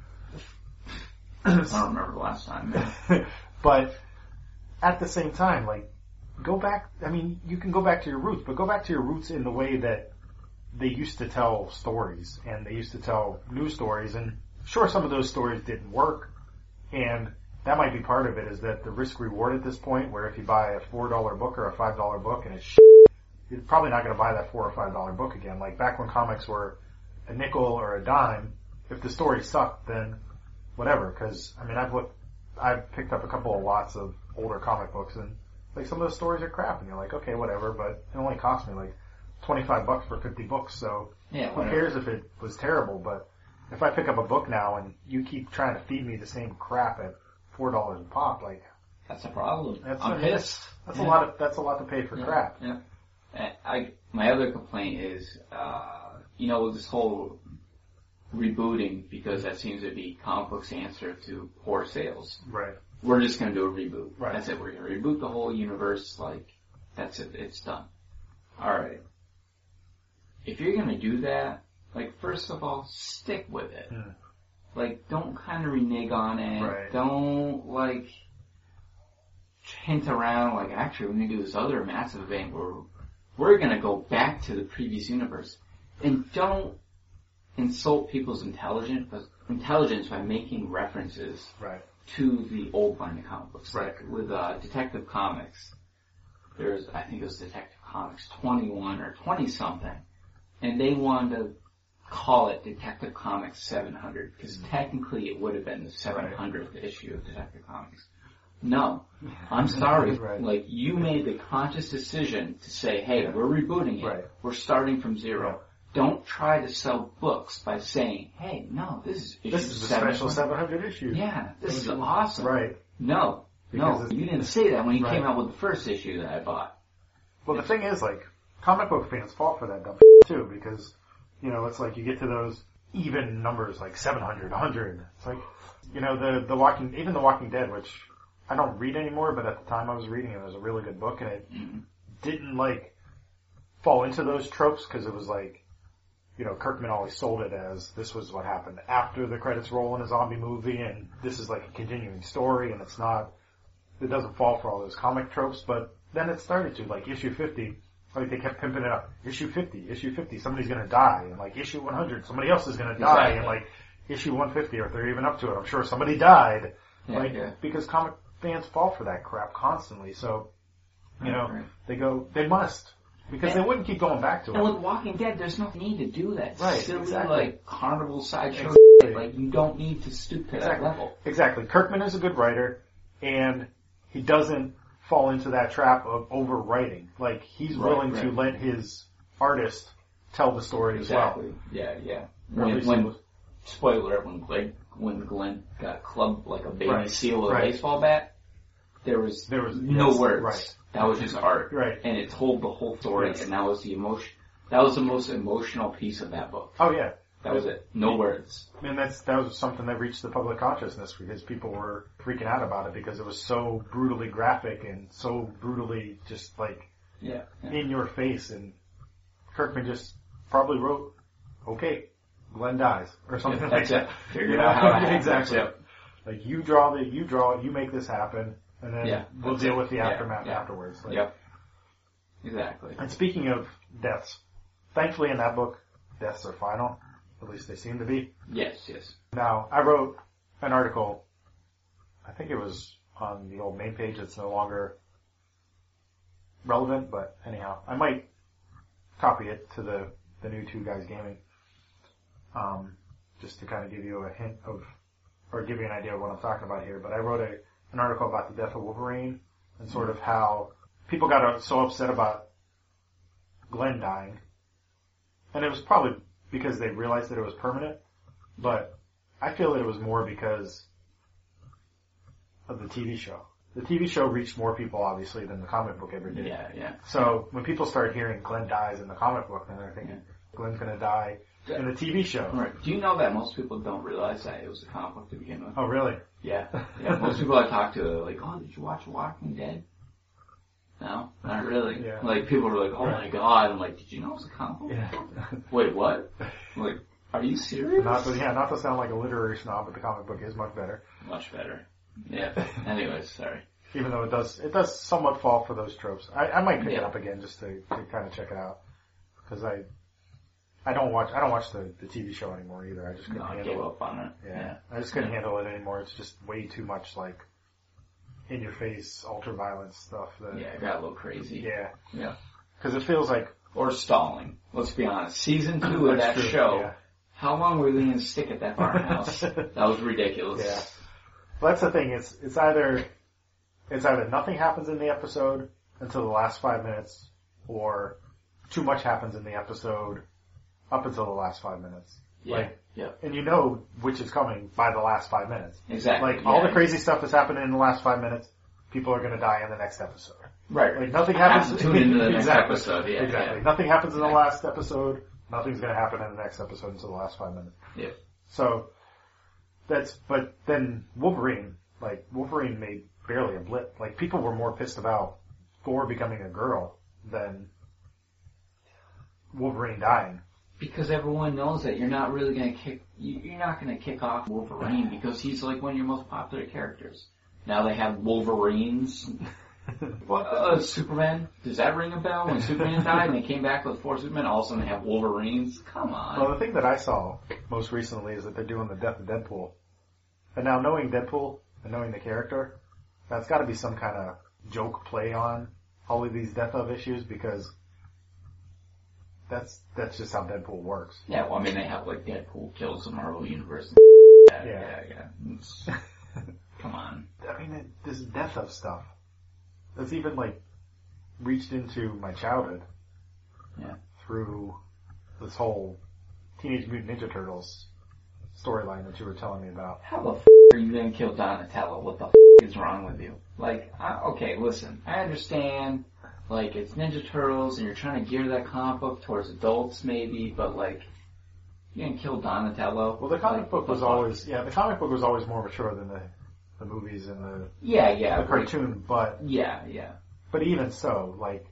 I don't remember the last time. Man. But at the same time, like, go back. I mean, you can go back to your roots, but go back to your roots in the way that they used to tell stories, and they used to tell news stories. And sure, some of those stories didn't work, and that might be part of it, is that the risk reward at this point, where if you buy a four dollar book or a five dollar book and it's shit, you're probably not going to buy that four or five dollar book again. Like back when comics were a nickel or a dime, if the story sucked, then whatever. Because I mean, I've looked, I've picked up a couple of lots of older comic books, and like some of those stories are crap, and you're like, okay, whatever. But it only cost me like twenty five bucks for fifty books, so yeah, who cares if it was terrible? But if I pick up a book now and you keep trying to feed me the same crap at four dollars a pop, like that's a problem. That's I'm a, pissed. That's yeah. a lot of that's a lot to pay for yeah. crap. Yeah. I, I my other complaint is, uh, you know, this whole rebooting, because that seems to be comic books' answer to poor sales. Right. We're just going to do a reboot. Right. That's it. We're going to reboot the whole universe. Like, that's it. It's done. All right. If you're going to do that, like, first of all, stick with it. Mm. Like, don't kind of renege on it. Right. Don't, like, hint around, like, actually, we're going to do this other massive event where we're going to go back to the previous universe. And don't insult people's intelligence, intelligence by making references right. to the old line of comic books. Right. Like, with uh, Detective Comics, there's, I think it was Detective Comics twenty-one or twenty-something, and they wanted to call it Detective Comics seven hundred, because technically it would have been the seven hundredth right. issue of Detective Comics. No. I'm sorry. right. Like, you made the conscious decision to say, hey, we're rebooting it. Right. We're starting from zero. Yeah. Don't try to sell books by saying, hey, no, this is issue This is the seven hundred. special seven hundred issue. Yeah, this is awesome. Right. No. Because no, you didn't say that when you right. came out with the first issue that I bought. Well, the thing is, like, comic book fans fall for that dumb too, because, you know, it's like you get to those even numbers, like seven hundred, one hundred. It's like, you know, the, the Walking, even The Walking Dead, which I don't read anymore, but at the time I was reading it, it was a really good book, and it mm-hmm. didn't, like, fall into those tropes, because it was like, you know, Kirkman always sold it as this was what happened after the credits roll in a zombie movie, and this is like a continuing story, and it's not, it doesn't fall for all those comic tropes, but then it started to, like issue fifty, like they kept pimping it up, issue fifty, issue fifty, somebody's gonna die, and like issue one hundred, somebody else is gonna die, exactly. and like issue one fifty, or if they're even up to it, I'm sure somebody died, yeah, like, yeah. because comic fans fall for that crap constantly, so, you know, right. they go, they must. Because and, they wouldn't keep going back to it. And with Walking Dead, there's no need to do that. Right, Silly, exactly. like, carnival sideshow exactly. shit. Like, you don't need to stoop to exactly. that level. Exactly. Kirkman is a good writer, and he doesn't fall into that trap of overwriting. Like, he's right, willing right. to let his artist tell the story exactly. as well. Yeah, yeah. Or When, when, when spoiler, when Glenn, when Glenn got clubbed like a baby right. seal with right. a baseball bat, there was, there was no yes, words. Right. That was just art. Right. And it told the whole story, yes. and that was the emotion. That was the most emotional piece of that book. Oh yeah. That was it. No words. And that's, that was something that reached the public consciousness, because people were freaking out about it because it was so brutally graphic and so brutally just like yeah, yeah. in your face, and Kirkman just probably wrote, okay, Glenn dies, or something yeah, like that's that. It. Figure it out how it exactly. Yep. Like, you draw the, you draw it, you make this happen, and then yeah, we'll deal it. with the yeah, aftermath yeah. afterwards. Like, yep. Exactly. And speaking of deaths, thankfully in that book, deaths are final. At least they seem to be. Yes, yes. Now, I wrote an article, I think it was on the old main page, it's no longer relevant, but anyhow, I might copy it to the, the new Two Guys Gaming, um, just to kind of give you a hint of, or give you an idea of what I'm talking about here. But I wrote a, an article about the death of Wolverine, and sort of how people got so upset about Glenn dying, and it was probably because they realized that it was permanent, but I feel that it was more because of the T V show. The T V show reached more people, obviously, than the comic book ever did. Yeah, yeah. So when people started hearing Glenn dies in the comic book, then they're thinking, yeah. Glenn's gonna die in the T V show. Right. Do you know that most people don't realize that it was a comic book to begin with? Oh, really? Yeah. Yeah. Most people I talk to are like, oh, did you watch Walking Dead? No, not really. Yeah. Like, people were like, oh right. my god. I'm like, did you know it was a comic book? Yeah. Wait, what? I'm like, are you serious? Not to, yeah, not to sound like a literary snob, but the comic book is much better. Much better. Yeah. Anyways, sorry. Even though it does, it does somewhat fall for those tropes. I, I might pick Yeah. it up again just to, to kind of check it out. Cause I, I don't watch, I don't watch the, the T V show anymore either. I just couldn't No, I handle gave it. up on it. Yeah. Yeah. I just couldn't handle it anymore. It's just way too much like, in your face, ultra violence stuff. That, Yeah, it got a little crazy. Yeah. Yeah. Cause it feels like, Or stalling. Let's be honest. Season two of that That's true, show, yeah. how long were they going to stick at that farmhouse? That was ridiculous. Yeah. Well, that's the thing. It's it's either it's either nothing happens in the episode until the last five minutes, or too much happens in the episode up until the last five minutes. Yeah. Like, yeah. and you know which is coming by the last five minutes. Exactly. Like all yeah. the crazy stuff that's happening in the last five minutes, people are going to die in the next episode. Right. Like nothing I have happens. to tune into the next exactly. episode. Yeah. exactly. Yeah. Nothing happens in the Exactly. last episode. Nothing's going to happen in the next episode until the last five minutes. Yeah. So that's, but then Wolverine, like Wolverine made barely a blip. Like people were more pissed about Thor becoming a girl than Wolverine dying. Because everyone knows that you're not really going to kick, you- you're not going to kick off Wolverine because he's like one of your most popular characters. Now they have Wolverines. What, uh, Superman? Does that ring a bell? When Superman died and they came back with four Supermen, all of a sudden they have Wolverines? Come on. Well, the thing that I saw most recently is that they're doing the death of Deadpool. And now knowing Deadpool and knowing the character, that's got to be some kind of joke play on all of these death of issues because that's that's just how Deadpool works. Yeah, well, I mean, they have like Deadpool kills the Marvel Universe. Yeah, Yeah. yeah, yeah. It's, come on. I mean, it, this death of stuff that's even like reached into my childhood. Yeah. Through this whole Teenage Mutant Ninja Turtles storyline that you were telling me about. How the f*** are you gonna kill Donatello? What the f*** is wrong with you? Like, I, okay, listen, I understand, like, it's Ninja Turtles and you're trying to gear that comic book towards adults maybe, but like, you gonna kill Donatello? Well, the comic like, book was the fuck? always, yeah, the comic book was always more mature than the, the movies and the, Yeah, yeah. the cartoon, but, Yeah, yeah. but even so, like,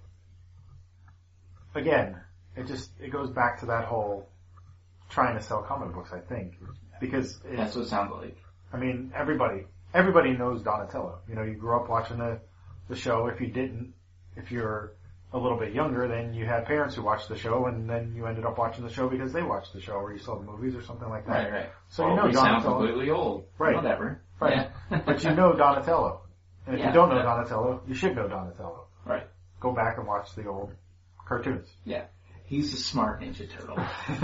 again, it just, it goes back to that whole trying to sell comic books, I think. Because, it, That's what it sounds like. I mean, everybody, everybody knows Donatello. You know, you grew up watching the, the show. If you didn't, if you're a little bit younger, then you had parents who watched the show, and then you ended up watching the show because they watched the show, or you saw the movies or something like that. Right, right. So Or you know we sound Donatello. completely old. Right. Whatever. Right. Yeah. But you know Donatello. And if Yeah, you don't know yeah. Donatello, you should know Donatello. Right. Go back and watch the old cartoons. Yeah. He's a smart Ninja Turtle.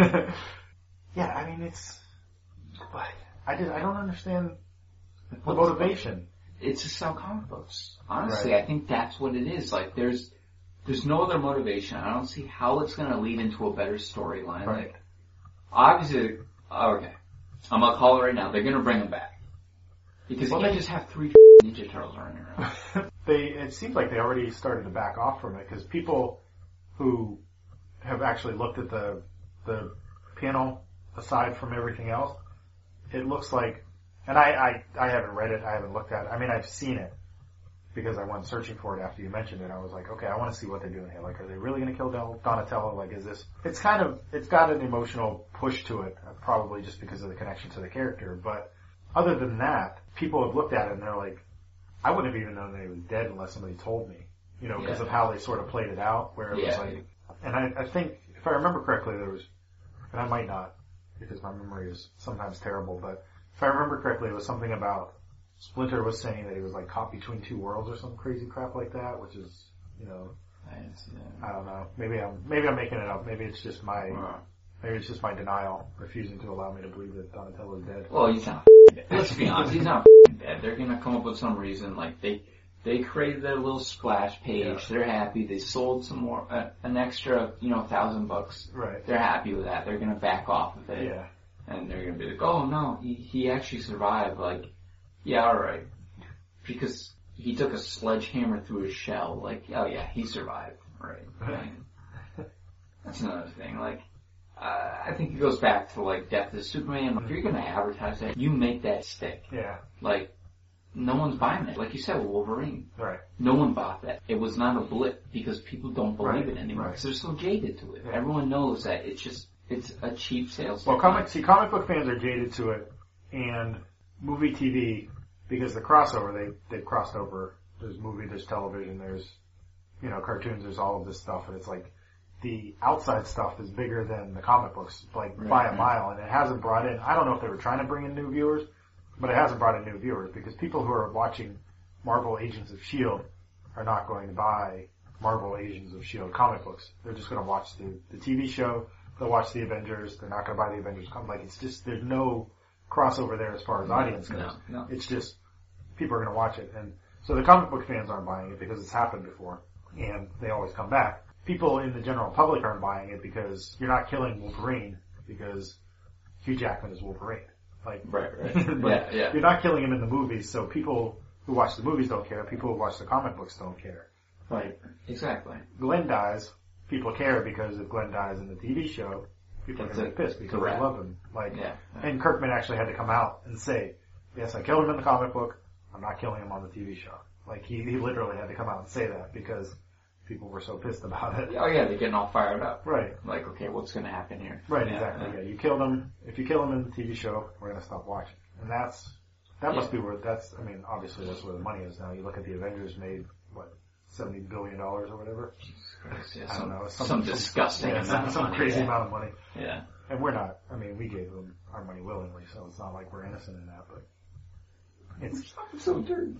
Yeah, I mean, it's, but I just, I don't understand the What's- motivation. It's to sell comic books. Honestly, Right. I think that's what it is. Like, there's, there's no other motivation. I don't see how it's gonna lead into a better storyline. Right. Like, obviously, okay. I'm gonna call it right now. They're gonna bring him back. Because Well, you can't they- just have three Ninja Turtles running around. They, it seems like they already started to back off from it, because people who have actually looked at the, the panel, aside from everything else, it looks like, and I, I, I haven't read it, I haven't looked at it, I mean I've seen it, because I went searching for it after you mentioned it, I was like, okay, I want to see what they're doing here, like, are they really going to kill Don- Donatello, like, is this, it's kind of, it's got an emotional push to it, probably just because of the connection to the character, but other than that, people have looked at it and they're like, I wouldn't have even known that he was dead unless somebody told me, you know, because Yeah. of how they sort of played it out, where it was Yeah. like, and I, I think, if I remember correctly, there was, and I might not, because my memory is sometimes terrible, but if I remember correctly, it was something about Splinter was saying that he was like caught between two worlds or some crazy crap like that, which is, you know, I didn't see that. I don't know. Maybe I'm, maybe I'm making it up. Maybe it's just my, Wow. maybe it's just my denial, refusing to allow me to believe that Donatello is dead. Well, he's not dead. Let's be honest, he's not dead. They're gonna come up with some reason, like, they, they created their little splash page, Yeah. they're happy, they sold some more, uh, an extra, you know, thousand bucks. Right. They're happy with that, they're gonna back off of it. Yeah. And they're gonna be like, oh no, he, he actually survived, like, yeah, alright. Because he took a sledgehammer through his shell, like, oh yeah, he survived, right. Like, that's another thing, like, uh, I think it goes back to like Death of Superman. If you're gonna advertise that, you make that stick. Yeah. Like, no one's buying that. Like you said, with Wolverine. Right. No one bought that. It was not a blip because people don't believe Right, it anymore right. because they're so jaded to it. Yeah. Everyone knows that it's just, it's a cheap sales. Well, technique. comic, see, comic book fans are jaded to it, and movie T V, because the crossover, they, they've crossed over. There's movie, there's television, there's, you know, cartoons, there's all of this stuff, and it's like, the outside stuff is bigger than the comic books, like, Right, by a right. mile, and it hasn't brought in, I don't know if they were trying to bring in new viewers, but it hasn't brought in new viewers, because people who are watching Marvel Agents of S H I E L D are not going to buy Marvel Agents of S H I E L D comic books. They're just going to watch the, the T V show, they'll watch the Avengers, they're not going to buy the Avengers comic. Like, it's just, there's no crossover there as far as audience goes. No, no. It's just, people are going to watch it. And so the comic book fans aren't buying it because it's happened before, and they always come back. People in the general public aren't buying it because you're not killing Wolverine because Hugh Jackman is Wolverine. Like, Right, right. but Yeah, yeah. you're not killing him in the movies, so people who watch the movies don't care. People who watch the comic books don't care. Like, Exactly. Glenn dies, people care because if Glenn dies in the T V show, people That's are going to it. be pissed because Correct. they love him. Like, Yeah. and Kirkman actually had to come out and say, yes, I killed him in the comic book, I'm not killing him on the T V show. Like, he, he literally had to come out and say that because people were so pissed about it. Oh yeah, they're getting all fired up. Right. Like, okay, what's gonna happen here? Right, Yeah, exactly. yeah. Yeah, you killed him. If you kill him in the T V show, we're gonna stop watching. And that's, that must Yeah. be where, that's, I mean, obviously that's where the money is now. You look at the Avengers made, what, seventy billion dollars or whatever? Christ, yeah, I some, don't know. some, Some, disgusting yeah, amount some, of some money, crazy yeah. amount of money. Yeah. And we're not, I mean, we gave them our money willingly, so it's not like we're innocent in that, but it's, I'm so dirty.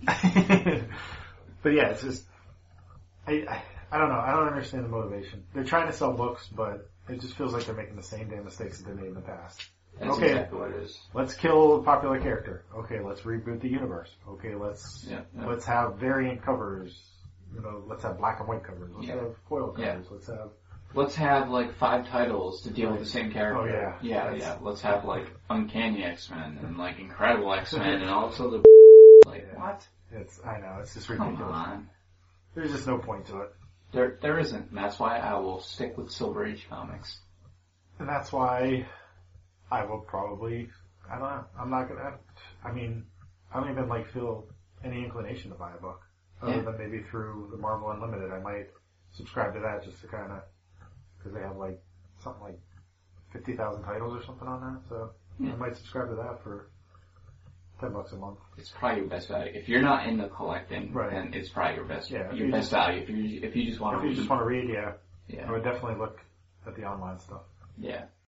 but yeah, it's just, I, I, I don't know, I don't understand the motivation. They're trying to sell books, but it just feels like they're making the same damn mistakes that they made in the past. That's Okay. exactly what it is. Let's kill a popular character. Okay, let's reboot the universe. Okay, let's Yeah, yeah. let's have variant covers. You know, let's have black and white covers. Let's Yeah. have foil covers. Yeah. Let's have Let's have like five titles to deal with the same character. Oh, yeah. Yeah, That's- yeah. Let's have like Uncanny X-Men and like Incredible X-Men and also the like Yeah. what? it's. I know it's just Come ridiculous. on. There's just no point to it, There there isn't. And that's why I will stick with Silver Age comics. and that's why I will probably. I don't know. I'm not gonna. I mean, I don't even like feel any inclination to buy a book, other Yeah. than maybe through the Marvel Unlimited. I might subscribe to that just to kind of because they have like something like fifty thousand titles or something on that. So Yeah. I might subscribe to that for ten bucks a month. It's probably your best value. If you're not into collecting, Right. then it's probably your best Yeah, if your you best just- value. If you if you just want If to you read, just want to read, yeah, I yeah, would definitely look at the online stuff. yeah.